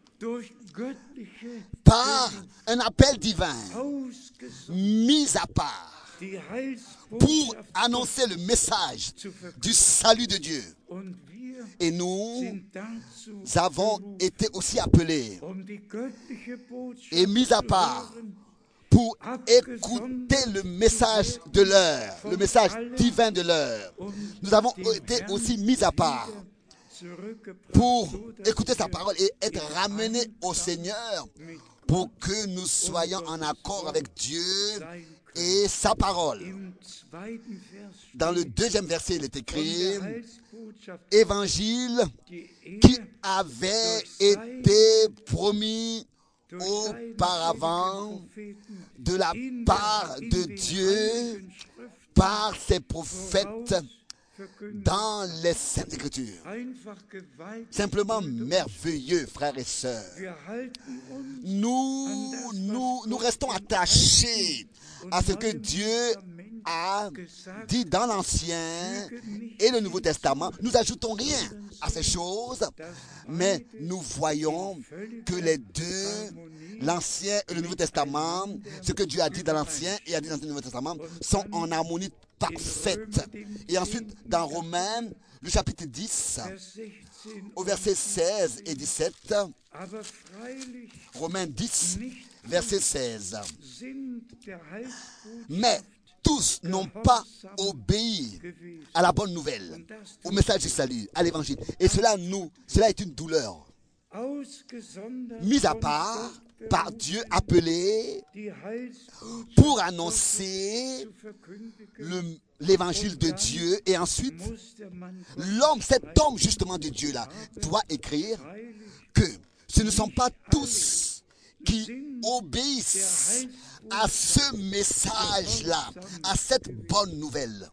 par un appel divin, mis à part, pour annoncer le message du salut de Dieu. Et nous avons été aussi appelés et mis à part pour écouter le message de l'heure, le message divin de l'heure. Nous avons été aussi mis à part pour écouter sa parole et être ramenés au Seigneur pour que nous soyons en accord avec Dieu et sa parole. Dans le deuxième verset, il est écrit « Évangile qui avait été promis auparavant de la part de Dieu par ses prophètes dans les Saintes Écritures. » Simplement merveilleux, frères et sœurs. Nous, nous, nous restons attachés à ce que Dieu a dit dans l'Ancien et le Nouveau Testament. Nous n'ajoutons rien à ces choses, mais nous voyons que les deux, l'Ancien et le Nouveau Testament, ce que Dieu a dit dans l'Ancien et a dit dans le Nouveau Testament, sont en harmonie parfaite. Et ensuite, dans Romains, le chapitre dix, au verset seize et dix-sept, Romains dix, verset seize. Mais tous n'ont pas obéi à la bonne nouvelle, au message du salut, à l'évangile. Et cela, nous, cela est une douleur. Mis à part par Dieu appelé pour annoncer le, l'évangile de Dieu. Et ensuite, l'homme, cet homme justement de Dieu-là, doit écrire que ce ne sont pas tous qui obéissent à ce message-là, à cette bonne nouvelle.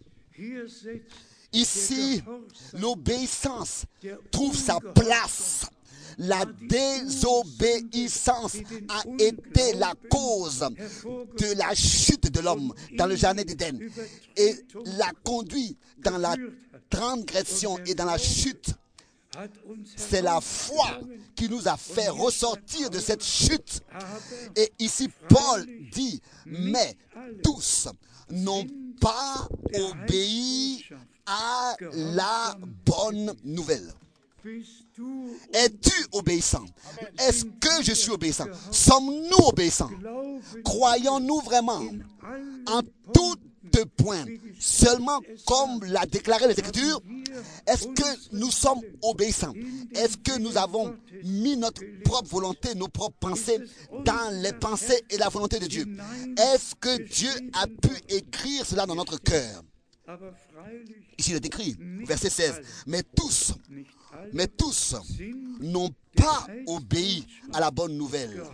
Ici, l'obéissance trouve sa place. La désobéissance a été la cause de la chute de l'homme dans le jardin d'Éden et l'a conduit dans la transgression et dans la chute. C'est la foi qui nous a fait ressortir de cette chute. Et ici, Paul dit, mais tous n'ont pas obéi à la bonne nouvelle. Es-tu obéissant? Est-ce que je suis obéissant? Sommes-nous obéissants? Croyons-nous vraiment en tout point, seulement comme l'a déclaré les Écritures? Est-ce que nous sommes obéissants? Est-ce que nous avons mis notre propre volonté, nos propres pensées dans les pensées et la volonté de Dieu? Est-ce que Dieu a pu écrire cela dans notre cœur? Ici il est écrit, verset seize, mais tous, mais tous n'ont pas obéi à la bonne nouvelle.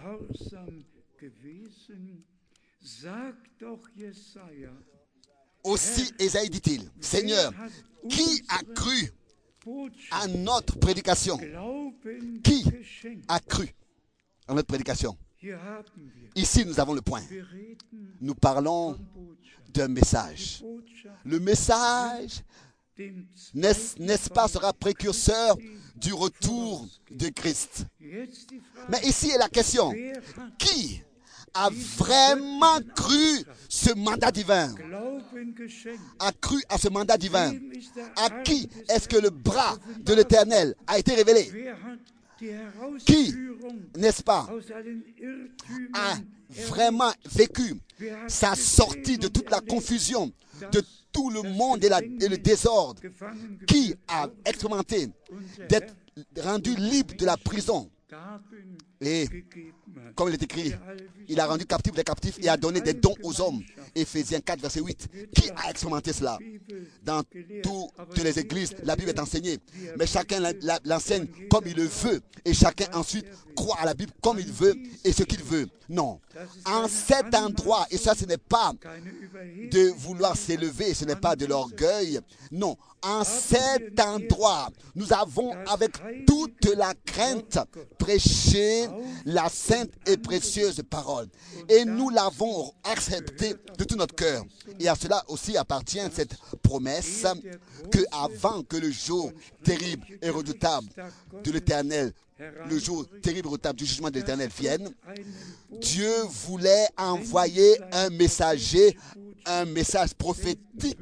Aussi Ésaïe dit-il, Seigneur, qui a cru à notre prédication? Qui a cru à notre prédication? Ici, nous avons le point. Nous parlons d'un message. Le message, n'est-ce, n'est-ce pas, sera précurseur du retour de Christ. Mais ici est la question. Qui a vraiment cru ce mandat divin? A cru à ce mandat divin? À qui est-ce que le bras de l'Éternel a été révélé? Qui, n'est-ce pas, a vraiment vécu sa sortie de toute la confusion, de tout le monde et, la, et le désordre? Qui a expérimenté d'être rendu libre de la prison? Et comme il est écrit, il a rendu captifs les captifs et a donné des dons aux hommes. Éphésiens quatre, verset huit. Qui a expérimenté cela? Dans toutes les églises, la Bible est enseignée. Mais chacun l'enseigne comme il le veut. Et chacun ensuite croit à la Bible comme il veut et ce qu'il veut. Non. En cet endroit, et ça ce n'est pas de vouloir s'élever, ce n'est pas de l'orgueil. Non. En cet endroit, nous avons avec toute la crainte prêché la sainte et précieuse parole. Et nous l'avons acceptée de tout notre cœur. Et à cela aussi appartient cette promesse que avant que le jour terrible et redoutable de l'Éternel, le jour terrible et redoutable du jugement de l'Éternel vienne, Dieu voulait envoyer un messager, un message prophétique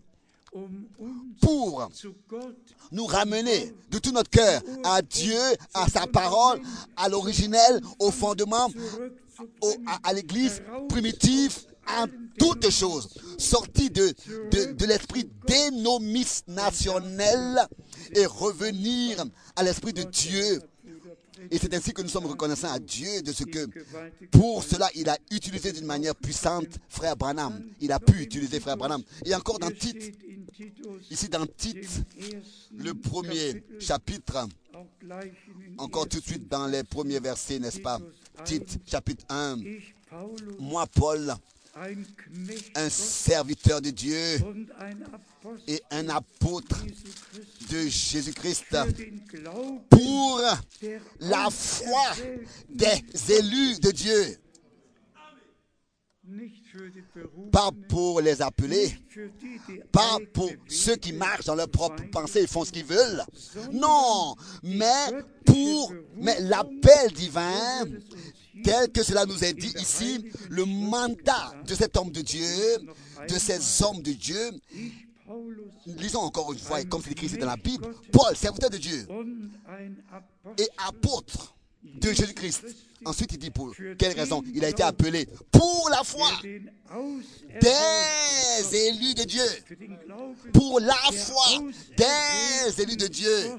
pour nous ramener de tout notre cœur à Dieu, à sa parole, à l'originel, au fondement, au, à, à l'église primitive, en toutes choses, sorti de, de, de l'esprit dénominationnel et revenir à l'Esprit de Dieu. Et c'est ainsi que nous sommes reconnaissants à Dieu de ce que, pour cela, il a utilisé d'une manière puissante Frère Branham. Il a pu utiliser Frère Branham. Et encore dans Tite, ici dans Tite, le premier chapitre, encore tout de suite dans les premiers versets, n'est-ce pas? Tite, chapitre un. Moi, Paul, un serviteur de Dieu et un apôtre de Jésus-Christ pour la foi des élus de Dieu. Pas pour les appeler, pas pour ceux qui marchent dans leurs propres pensées et font ce qu'ils veulent. Non, mais pour mais l'appel divin, tel que cela nous est dit ici, le mandat de cet homme de Dieu, de ces hommes de Dieu. Lisons encore une fois, comme c'est écrit ici dans la Bible, Paul, serviteur de Dieu et apôtre de Jésus-Christ. Ensuite, il dit pour quelle raison il a été appelé pour la foi des élus de Dieu. Pour la foi des élus de Dieu.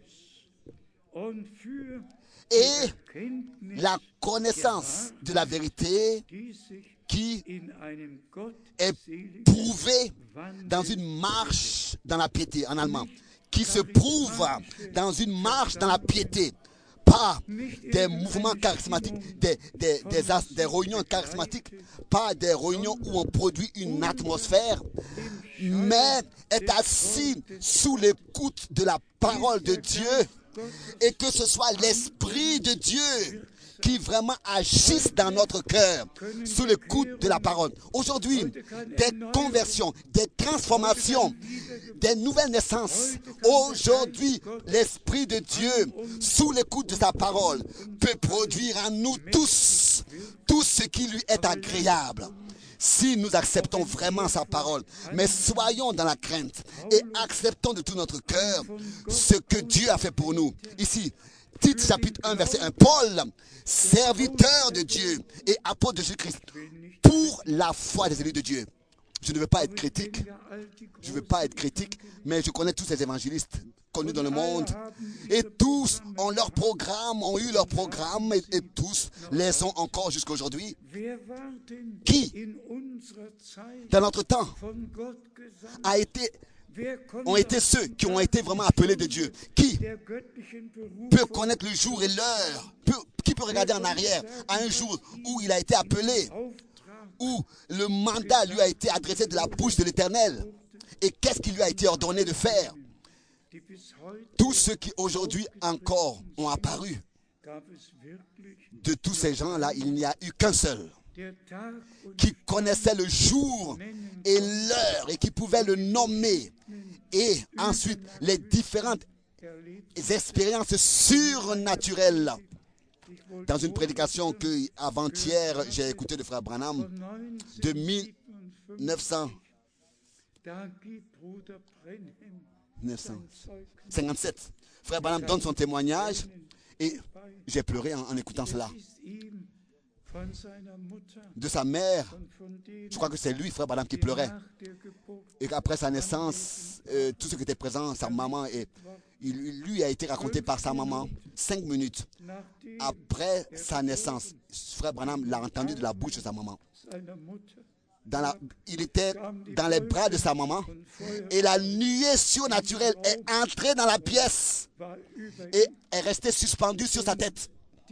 Et la connaissance de la vérité qui est prouvée dans une marche dans la piété, en allemand, qui se prouve dans une marche dans la piété. Pas des mouvements charismatiques, des, des, des, des réunions charismatiques, pas des réunions où on produit une atmosphère, mais est assis sous l'écoute de la parole de Dieu et que ce soit l'Esprit de Dieu qui vraiment agisse dans notre cœur sous l'écoute de la parole. Aujourd'hui, des conversions, des transformations, des nouvelles naissances. Aujourd'hui, l'Esprit de Dieu, sous l'écoute de sa parole, peut produire en nous tous tout ce qui lui est agréable. Si nous acceptons vraiment sa parole, mais soyons dans la crainte et acceptons de tout notre cœur ce que Dieu a fait pour nous. Ici, Tite chapitre un, verset un. Paul, serviteur de Dieu et apôtre de Jésus-Christ, pour la foi des élus de Dieu. Je ne veux pas être critique, je ne veux pas être critique, mais je connais tous ces évangélistes connus dans le monde. Et tous ont leur programme, ont eu leur programme, et, et tous les ont encore jusqu'à aujourd'hui. Qui, dans notre temps, a été... ont été ceux qui ont été vraiment appelés de Dieu. Qui peut connaître le jour et l'heure? Qui peut regarder en arrière à un jour où il a été appelé, où le mandat lui a été adressé de la bouche de l'Éternel? Et qu'est-ce qui lui a été ordonné de faire? Tous ceux qui aujourd'hui encore ont apparu, de tous ces gens-là, il n'y a eu qu'un seul qui connaissait le jour et l'heure et qui pouvait le nommer. Et ensuite, les différentes expériences surnaturelles. Dans une prédication que avant-hier, j'ai écoutée de Frère Branham de mille neuf cent cinquante-sept. Frère Branham donne son témoignage et j'ai pleuré en, en écoutant cela. De sa mère, je crois que c'est lui, Frère Branham, qui pleurait. Et qu'après sa naissance, euh, tout ce qui était présent, sa maman, et il, lui a été raconté par sa maman, cinq minutes après sa naissance. Frère Branham l'a entendu de la bouche de sa maman. Dans la, il était dans les bras de sa maman et la nuée surnaturelle est entrée dans la pièce et est restée suspendue sur sa tête.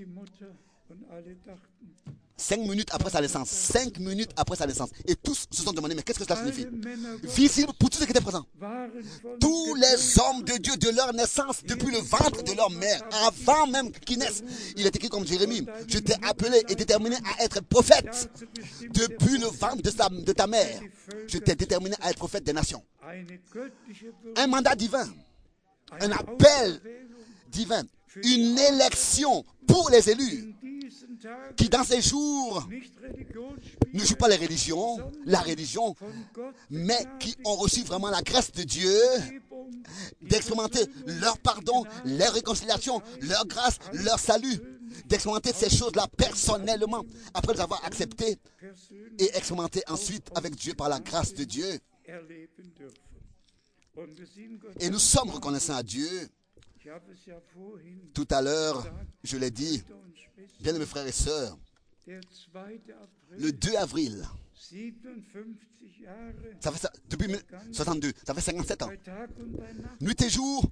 Cinq minutes après sa naissance. Cinq minutes après sa naissance. Et tous se sont demandé, mais qu'est-ce que cela signifie? Visible pour tous ceux qui étaient présents. Tous les hommes de Dieu de leur naissance, depuis le ventre de leur mère, avant même qu'ils naissent. Il est écrit comme Jérémie, je t'ai appelé et déterminé à être prophète. Depuis le ventre de, sa, de ta mère, je t'ai déterminé à être prophète des nations. Un mandat divin. Un appel divin. Une élection pour les élus qui dans ces jours ne jouent pas les religions, la religion, mais qui ont reçu vraiment la grâce de Dieu d'expérimenter leur pardon, leur réconciliation, leur grâce, leur salut, d'expérimenter ces choses-là personnellement après les avoir acceptées et expérimenter ensuite avec Dieu par la grâce de Dieu. Et nous sommes reconnaissants à Dieu. Tout à l'heure, je l'ai dit, bien mes frères et sœurs, le deux avril, ça fait ça, depuis soixante-deux, ça fait cinquante-sept ans, nuit et jour,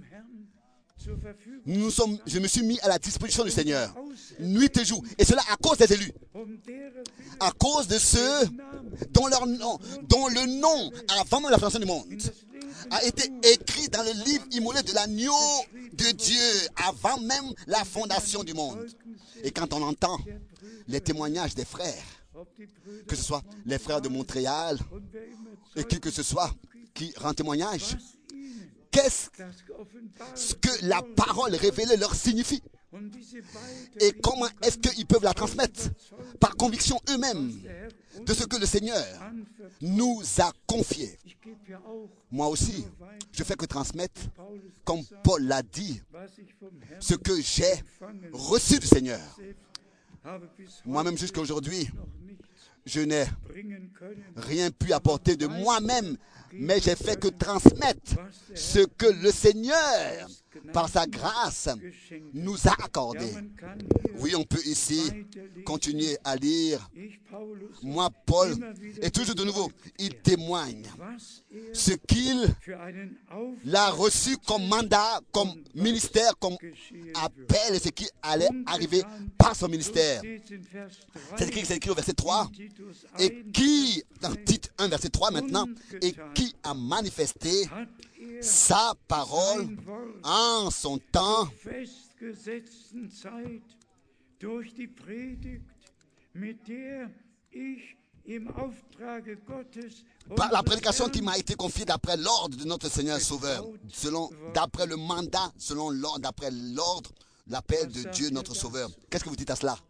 nous sommes, je me suis mis à la disposition du Seigneur, nuit et jour, et cela à cause des élus, à cause de ceux dont, leur nom, dont le nom, avant même la fondation du monde, a été écrit dans le livre immolé de l'agneau de Dieu, avant même la fondation du monde. Et quand on entend les témoignages des frères, que ce soit les frères de Montréal, et qui que ce soit qui rend témoignage, qu'est-ce que la parole révélée leur signifie? Et comment est-ce qu'ils peuvent la transmettre? Par conviction eux-mêmes de ce que le Seigneur nous a confié. Moi aussi, je fais que transmettre, comme Paul l'a dit, ce que j'ai reçu du Seigneur. Moi-même, jusqu'à aujourd'hui, je n'ai rien pu apporter de moi-même, mais j'ai fait que transmettre ce que le Seigneur, par sa grâce, nous a accordé. Oui, on peut ici continuer à lire. Moi, Paul, et toujours de nouveau, il témoigne ce qu'il a reçu comme mandat, comme ministère, comme appel, et ce qui allait arriver par son ministère. C'est écrit, c'est écrit au verset trois. Et qui, dans Tite un, verset trois maintenant, et qui a manifesté sa parole en son temps par la prédication qui m'a été confiée d'après l'ordre de notre Seigneur Sauveur, selon, d'après le mandat, selon l'ordre, d'après l'ordre, l'appel de Dieu notre Sauveur. Qu'est-ce que vous dites à cela?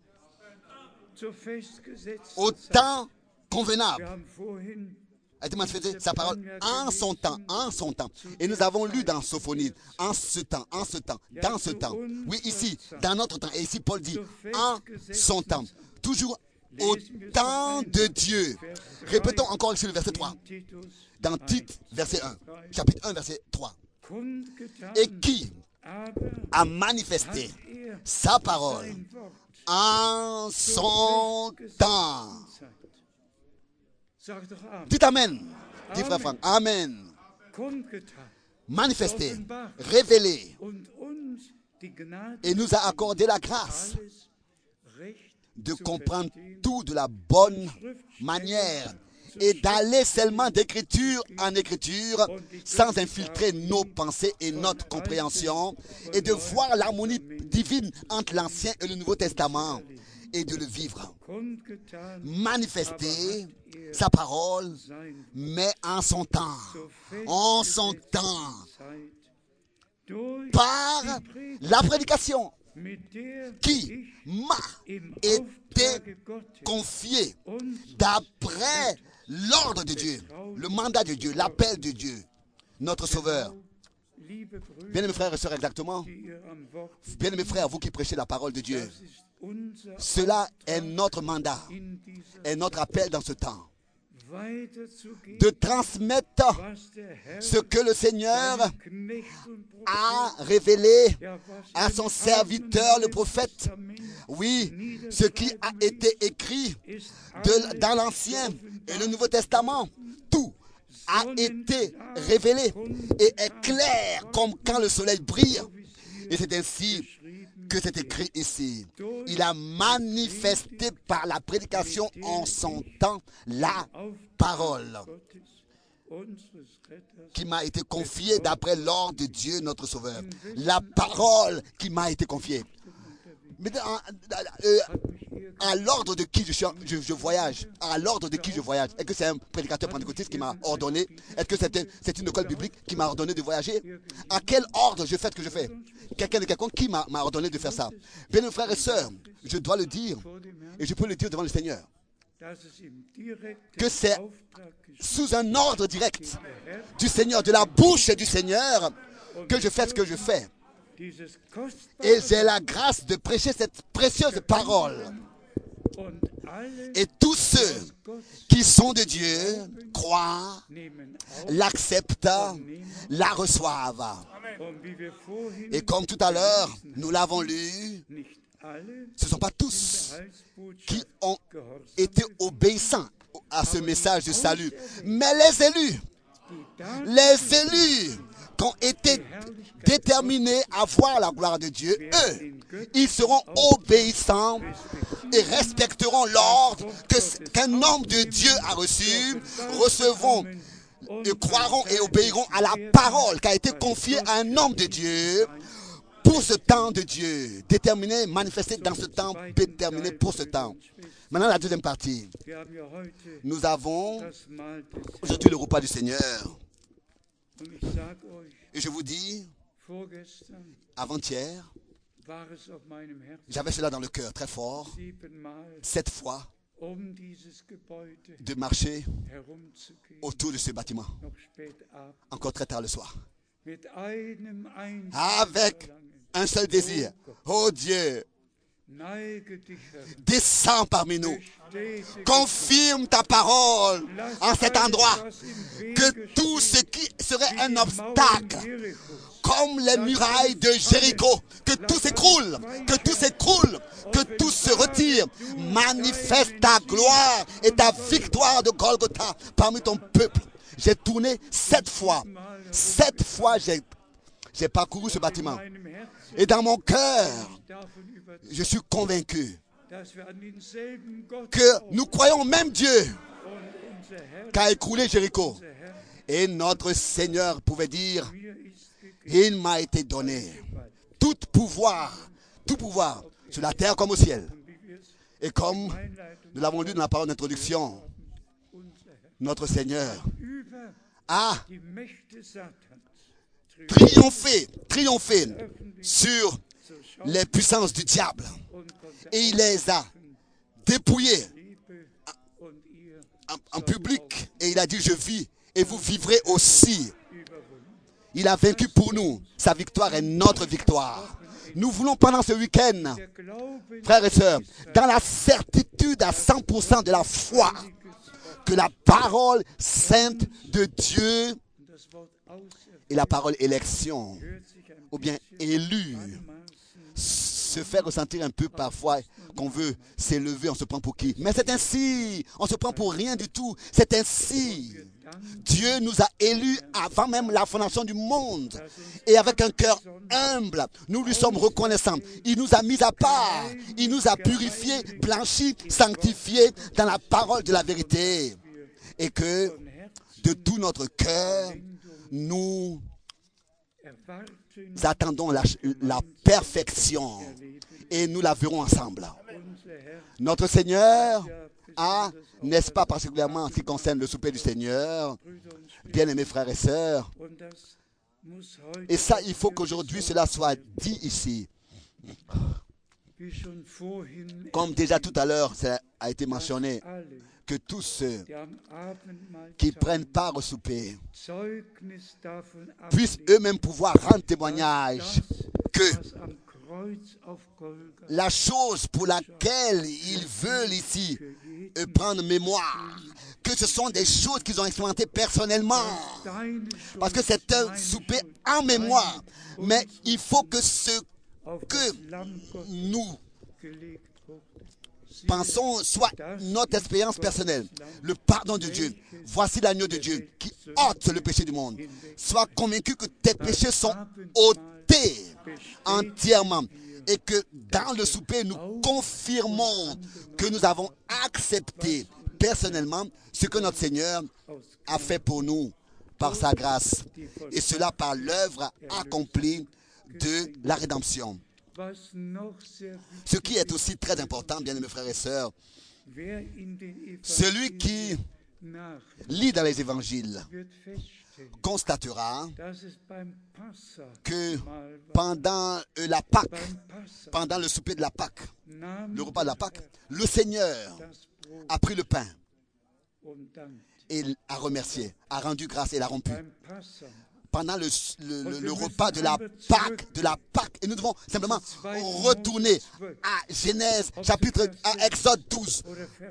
Au temps convenable a été manifesté sa parole en son temps, en son temps. Et nous avons lu dans Sophonie, en ce temps, en ce temps, dans ce temps. Oui, ici, dans notre temps. Et ici, Paul dit, en son temps. Toujours au temps de Dieu. Répétons encore ici le verset trois. Dans Tite, verset un. Chapitre un, verset trois. Et qui a manifesté sa parole en son temps. Dites Amen. Dites frère Franck. Amen. Manifesté, révélé, et nous a accordé la grâce de comprendre tout de la bonne manière et d'aller seulement d'écriture en écriture sans infiltrer nos pensées et notre compréhension et de voir l'harmonie divine entre l'Ancien et le Nouveau Testament et de le vivre. Manifester sa parole, mais en son temps, en son temps, par la prédication qui m'a été confiée d'après l'ordre de Dieu, le mandat de Dieu, l'appel de Dieu, notre Sauveur. Bien-aimés frères et sœurs, exactement. Bien-aimés frères, vous qui prêchez la parole de Dieu, cela est notre mandat, est notre appel dans ce temps. De transmettre ce que le Seigneur a révélé à son serviteur, le prophète. Oui, ce qui a été écrit de, dans l'Ancien et le Nouveau Testament, tout a été révélé et est clair comme quand le soleil brille. Et c'est ainsi que c'est écrit ici. Il a manifesté par la prédication en son temps la parole qui m'a été confiée d'après l'ordre de Dieu notre Sauveur. La parole qui m'a été confiée. Mais à, à, à l'ordre de qui je, suis, je, je voyage, à l'ordre de qui je voyage. Est-ce que c'est un prédicateur pentecôtiste qui m'a ordonné? Est-ce que c'est c'est une école biblique qui m'a ordonné de voyager? À quel ordre je fais ce que je fais? Quelqu'un de quelconque qui m'a ordonné de faire ça? Bien, mes frères et sœurs, je dois le dire, et je peux le dire devant le Seigneur, que c'est sous un ordre direct du Seigneur, de la bouche du Seigneur, que je fais ce que je fais. Et j'ai la grâce de prêcher cette précieuse parole. Et tous ceux qui sont de Dieu croient, l'acceptent, la reçoivent. Et comme tout à l'heure, nous l'avons lu, ce ne sont pas tous qui ont été obéissants à ce message de salut, mais les élus, les élus qui ont été déterminés à voir la gloire de Dieu, eux, ils seront obéissants et respecteront l'ordre que, qu'un homme de Dieu a reçu, recevront, et croiront et obéiront à la parole qui a été confiée à un homme de Dieu pour ce temps de Dieu, déterminé, manifesté dans ce temps, déterminé pour ce temps. Maintenant, la deuxième partie. Nous avons aujourd'hui le repas du Seigneur. Et je vous dis, avant-hier, j'avais cela dans le cœur très fort, cette fois, de marcher autour de ce bâtiment, encore très tard le soir, avec un seul désir. Oh Dieu, descends parmi nous, confirme ta parole en cet endroit, que tout ce qui serait un obstacle, comme les murailles de Jéricho, que tout s'écroule, que tout s'écroule, que tout se retire. Manifeste ta gloire et ta victoire de Golgotha parmi ton peuple. J'ai tourné sept fois, sept fois j'ai, j'ai parcouru ce bâtiment. Et dans mon cœur, je suis convaincu que nous croyons au même Dieu qu'a écroulé Jéricho. Et notre Seigneur pouvait dire, il m'a été donné tout pouvoir, tout pouvoir, sur la terre comme au ciel. Et comme nous l'avons lu dans la parole d'introduction, notre Seigneur a triomphé, triomphé sur les puissances du diable. Et il les a dépouillées en, en public. Et il a dit, je vis et vous vivrez aussi. Il a vaincu pour nous. Sa victoire est notre victoire. Nous voulons pendant ce week-end, frères et sœurs, dans la certitude à cent pour cent de la foi, que la parole sainte de Dieu et la parole élection, ou bien élu, se fait ressentir un peu parfois qu'on veut s'élever, on se prend pour qui. Mais c'est ainsi, on se prend pour rien du tout. C'est ainsi. Dieu nous a élus avant même la fondation du monde. Et avec un cœur humble, nous lui sommes reconnaissants. Il nous a mis à part. Il nous a purifiés, blanchis, sanctifiés dans la parole de la vérité. Et que de tout notre cœur, nous attendons la, la perfection. Et nous la verrons ensemble. Notre Seigneur a, n'est-ce pas particulièrement en ce qui concerne le souper du Seigneur, bien-aimés frères et sœurs, et ça, il faut qu'aujourd'hui cela soit dit ici. Comme déjà tout à l'heure, ça a été mentionné, que tous ceux qui prennent part au souper puissent eux-mêmes pouvoir rendre témoignage que la chose pour laquelle ils veulent ici prendre mémoire, que ce sont des choses qu'ils ont expérimentées personnellement. Parce que c'est un souper en mémoire. Mais il faut que ce que nous pensons soit notre expérience personnelle. Le pardon de Dieu. Voici l'agneau de Dieu qui ôte le péché du monde. Sois convaincu que tes péchés sont ôtés entièrement. Et que dans le souper, nous confirmons que nous avons accepté personnellement ce que notre Seigneur a fait pour nous par sa grâce. Et cela par l'œuvre accomplie de la rédemption. Ce qui est aussi très important, bien aimés frères et sœurs, celui qui lit dans les évangiles constatera que pendant la Pâque, pendant le souper de la Pâque, le repas de la Pâque, le Seigneur a pris le pain. Et a remercié, a rendu grâce et l'a rompu. pendant le, le, le, le repas de la Pâque, de la Pâque, et nous devons simplement retourner à Genèse, chapitre, à Exode douze,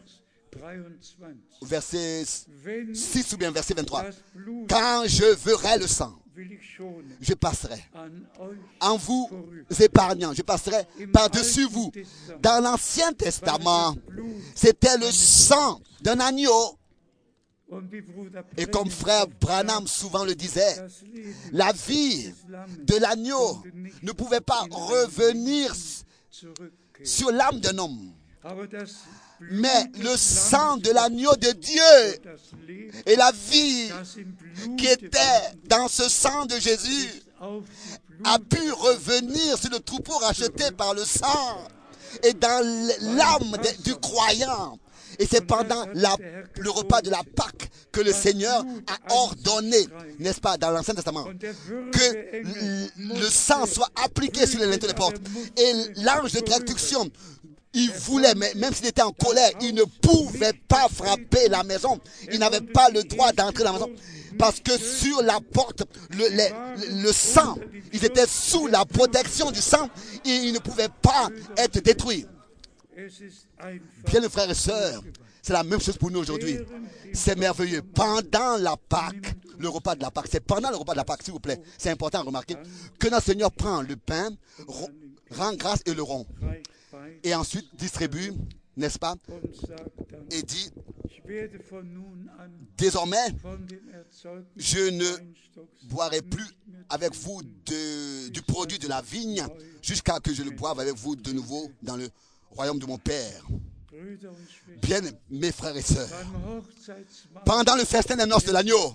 verset six ou bien verset vingt-trois. Quand je verrai le sang, je passerai en vous épargnant, je passerai par-dessus vous. Dans l'Ancien Testament, c'était le sang d'un agneau. Et comme frère Branham souvent le disait, la vie de l'agneau ne pouvait pas revenir sur l'âme d'un homme. Mais le sang de l'agneau de Dieu et la vie qui était dans ce sang de Jésus a pu revenir sur le troupeau racheté par le sang et dans l'âme du croyant. Et c'est pendant la, le repas de la Pâque que le Seigneur a ordonné, n'est-ce pas, dans l'Ancien Testament, que le, le sang soit appliqué sur les linteaux des portes. Et l'ange de destruction, il voulait, mais même s'il était en colère, il ne pouvait pas frapper la maison. Il n'avait pas le droit d'entrer dans la maison. Parce que sur la porte, le, le, le sang, ils étaient sous la protection du sang et ils ne pouvaient pas être détruits. Bien, les frères et sœurs, c'est la même chose pour nous aujourd'hui. C'est merveilleux. Pendant la Pâque, le repas de la Pâque, c'est pendant le repas de la Pâque, s'il vous plaît, c'est important à remarquer, que notre Seigneur prend le pain, rend grâce et le rompt. Et ensuite distribue, n'est-ce pas, et dit, désormais, je ne boirai plus avec vous de, du produit de la vigne jusqu'à ce que je le boive avec vous de nouveau dans le royaume de mon Père. Bien, mes frères et sœurs, pendant le festin des noces de l'agneau,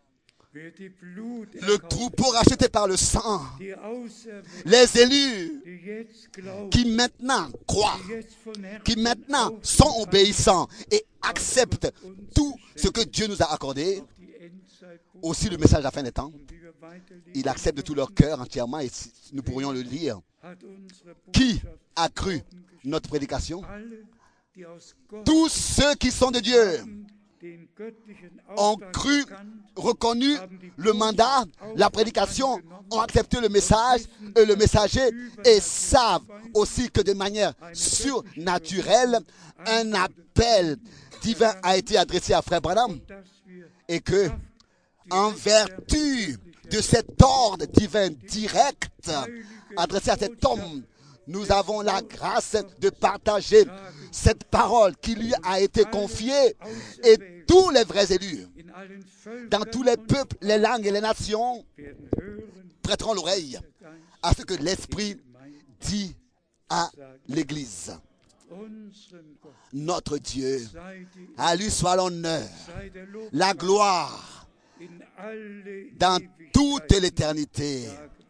le troupeau racheté par le sang, les élus qui maintenant croient, qui maintenant sont obéissants et acceptent tout ce que Dieu nous a accordé, aussi le message de la fin des temps, ils acceptent de tout leur cœur entièrement et nous pourrions le lire. Qui a cru notre prédication? Tous ceux qui sont de Dieu ont cru, reconnu le mandat, la prédication, ont accepté le message et le messager et savent aussi que de manière surnaturelle, un appel divin a été adressé à Frère Branham et que, en vertu de cet ordre divin direct adressé à cet homme, nous avons la grâce de partager cette parole qui lui a été confiée et tous les vrais élus, dans tous les peuples, les langues et les nations, prêteront l'oreille à ce que l'Esprit dit à l'Église. Notre Dieu, à lui soit l'honneur, la gloire dans toute l'éternité.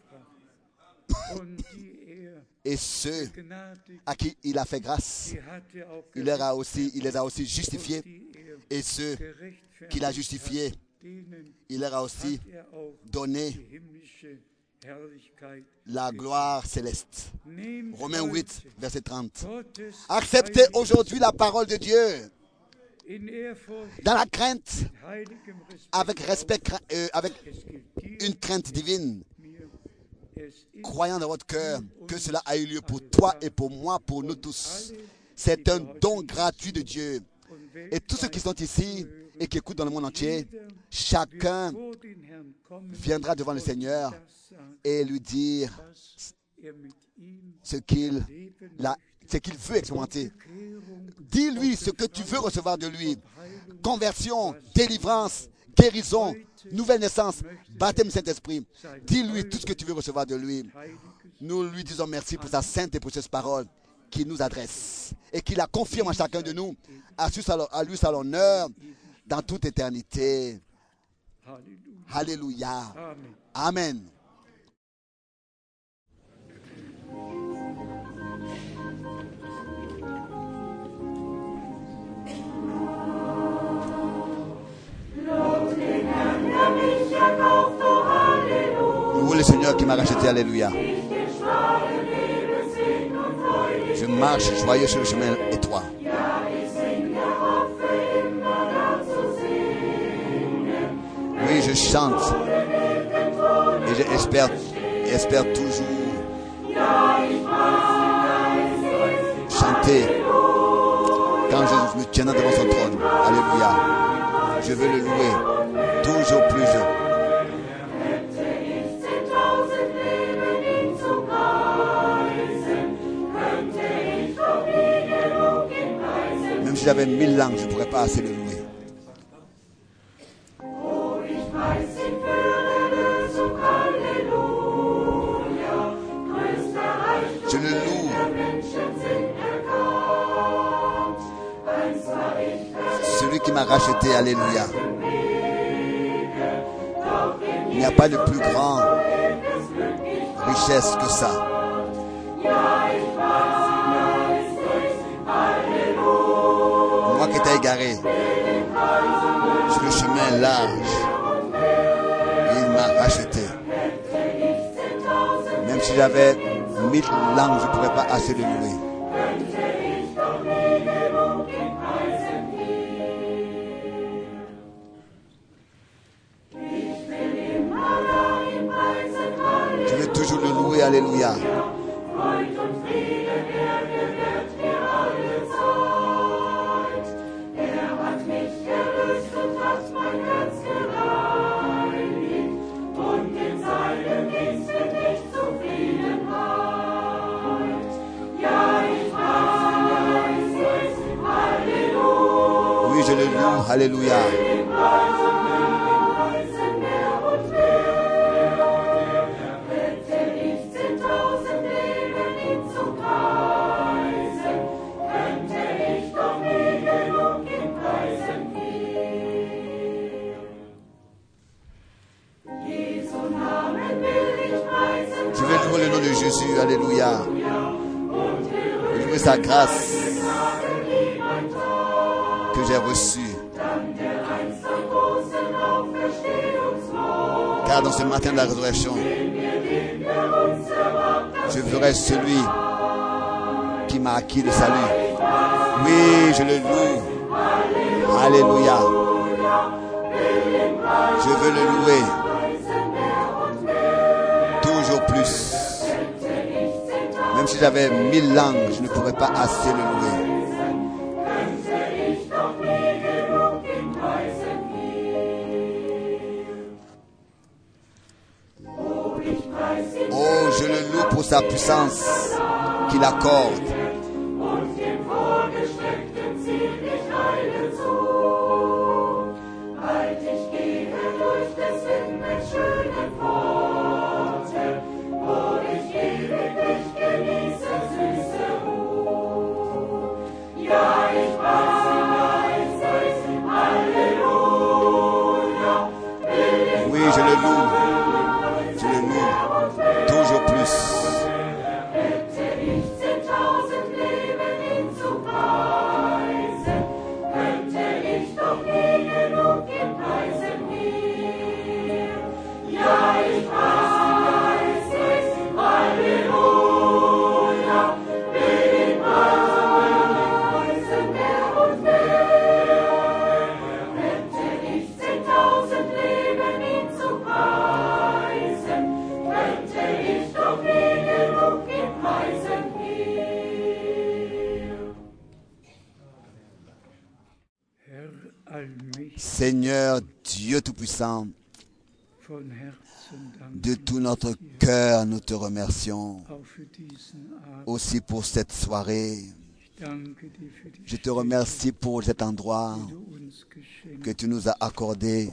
Et ceux à qui il a fait grâce, il, leur a aussi, il les a aussi justifiés. Et ceux qu'il a justifiés, il leur a aussi donné la gloire céleste. Romains huit, verset trente. Acceptez aujourd'hui la parole de Dieu dans la crainte, avec respect, euh, avec une crainte divine, croyant dans votre cœur que cela a eu lieu pour toi et pour moi, pour nous tous. C'est un don gratuit de Dieu. Et tous ceux qui sont ici et qui écoutent dans le monde entier, chacun viendra devant le Seigneur et lui dire ce qu'il a, ce qu'il veut expérimenter. Dis-lui ce que tu veux recevoir de lui. Conversion, délivrance, guérison, nouvelle naissance, baptême du Saint-Esprit. Dis-lui tout ce que tu veux recevoir de lui. Nous lui disons merci pour sa sainte et précieuse parole qu'il nous adresse et qu'il la confirme à chacun de nous. À lui soit l'honneur dans toute éternité. Alléluia. Amen. Louez le Seigneur qui m'a racheté, alléluia. Je marche joyeux sur le chemin étroit. Oui, je chante j'espère, espère toujours chanter quand je me tiendrai devant son trône. Alléluia. Je veux le louer toujours plus. Même si j'avais mille langues, je ne pourrais pas assez le louer. Je le loue. Celui qui m'a racheté, alléluia. Il n'y a pas de plus grande richesse que ça. Moi qui étais égaré sur le chemin large, il m'a racheté. Même si j'avais mille langues, je ne pourrais pas assez le louer. Je veux toujours le louer, alléluia. Oui, je le loue, alléluia. Je vais louer le nom de Jésus, alléluia. Et louer sa grâce que j'ai reçue. Car dans ce matin de la résurrection, je verrai celui qui m'a acquis le salut. Oui, je le loue. Alléluia. Je veux le louer. Toujours plus. Même si j'avais mille langues, je ne pourrais pas assez le louer. Oh, je le loue pour sa puissance qu'il accorde. Oui, je le loue. Je le loue. Toujours plus. Seigneur Dieu Tout-Puissant, de tout notre cœur, nous te remercions aussi pour cette soirée. Je te remercie pour cet endroit que tu nous as accordé,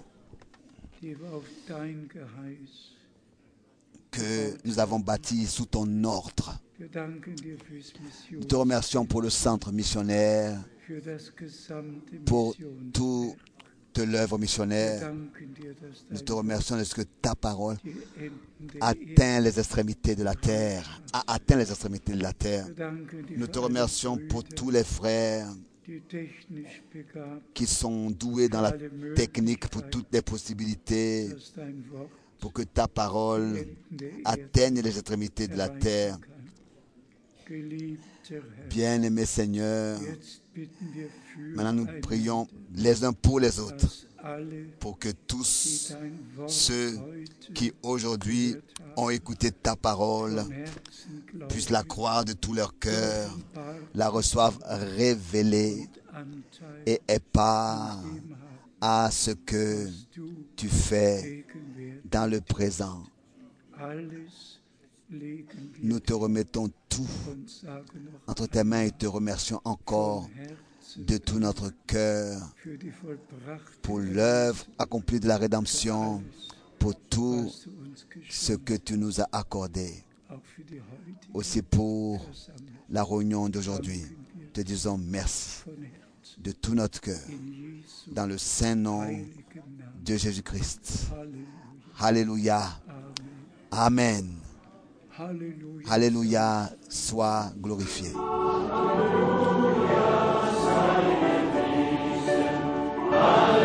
que nous avons bâti sous ton ordre. Nous te remercions pour le centre missionnaire, pour toute l'œuvre missionnaire. Nous te remercions de ce que ta parole atteint les extrémités de la terre, a atteint les extrémités de la terre. Nous te remercions pour tous les frères qui sont doués dans la technique, pour toutes les possibilités, pour que ta parole atteigne les extrémités de la terre. Bien-aimé Seigneur, maintenant nous prions les uns pour les autres, pour que tous ceux qui aujourd'hui ont écouté ta parole puissent la croire de tout leur cœur, la reçoivent révélée et aient part à ce que tu fais dans le présent. Nous te remettons tout entre tes mains et te remercions encore de tout notre cœur pour l'œuvre accomplie de la rédemption, pour tout ce que tu nous as accordé. Aussi pour la réunion d'aujourd'hui, te disons merci de tout notre cœur, dans le saint nom de Jésus-Christ. Alléluia. Amen. Alléluia, sois glorifié. Alléluia.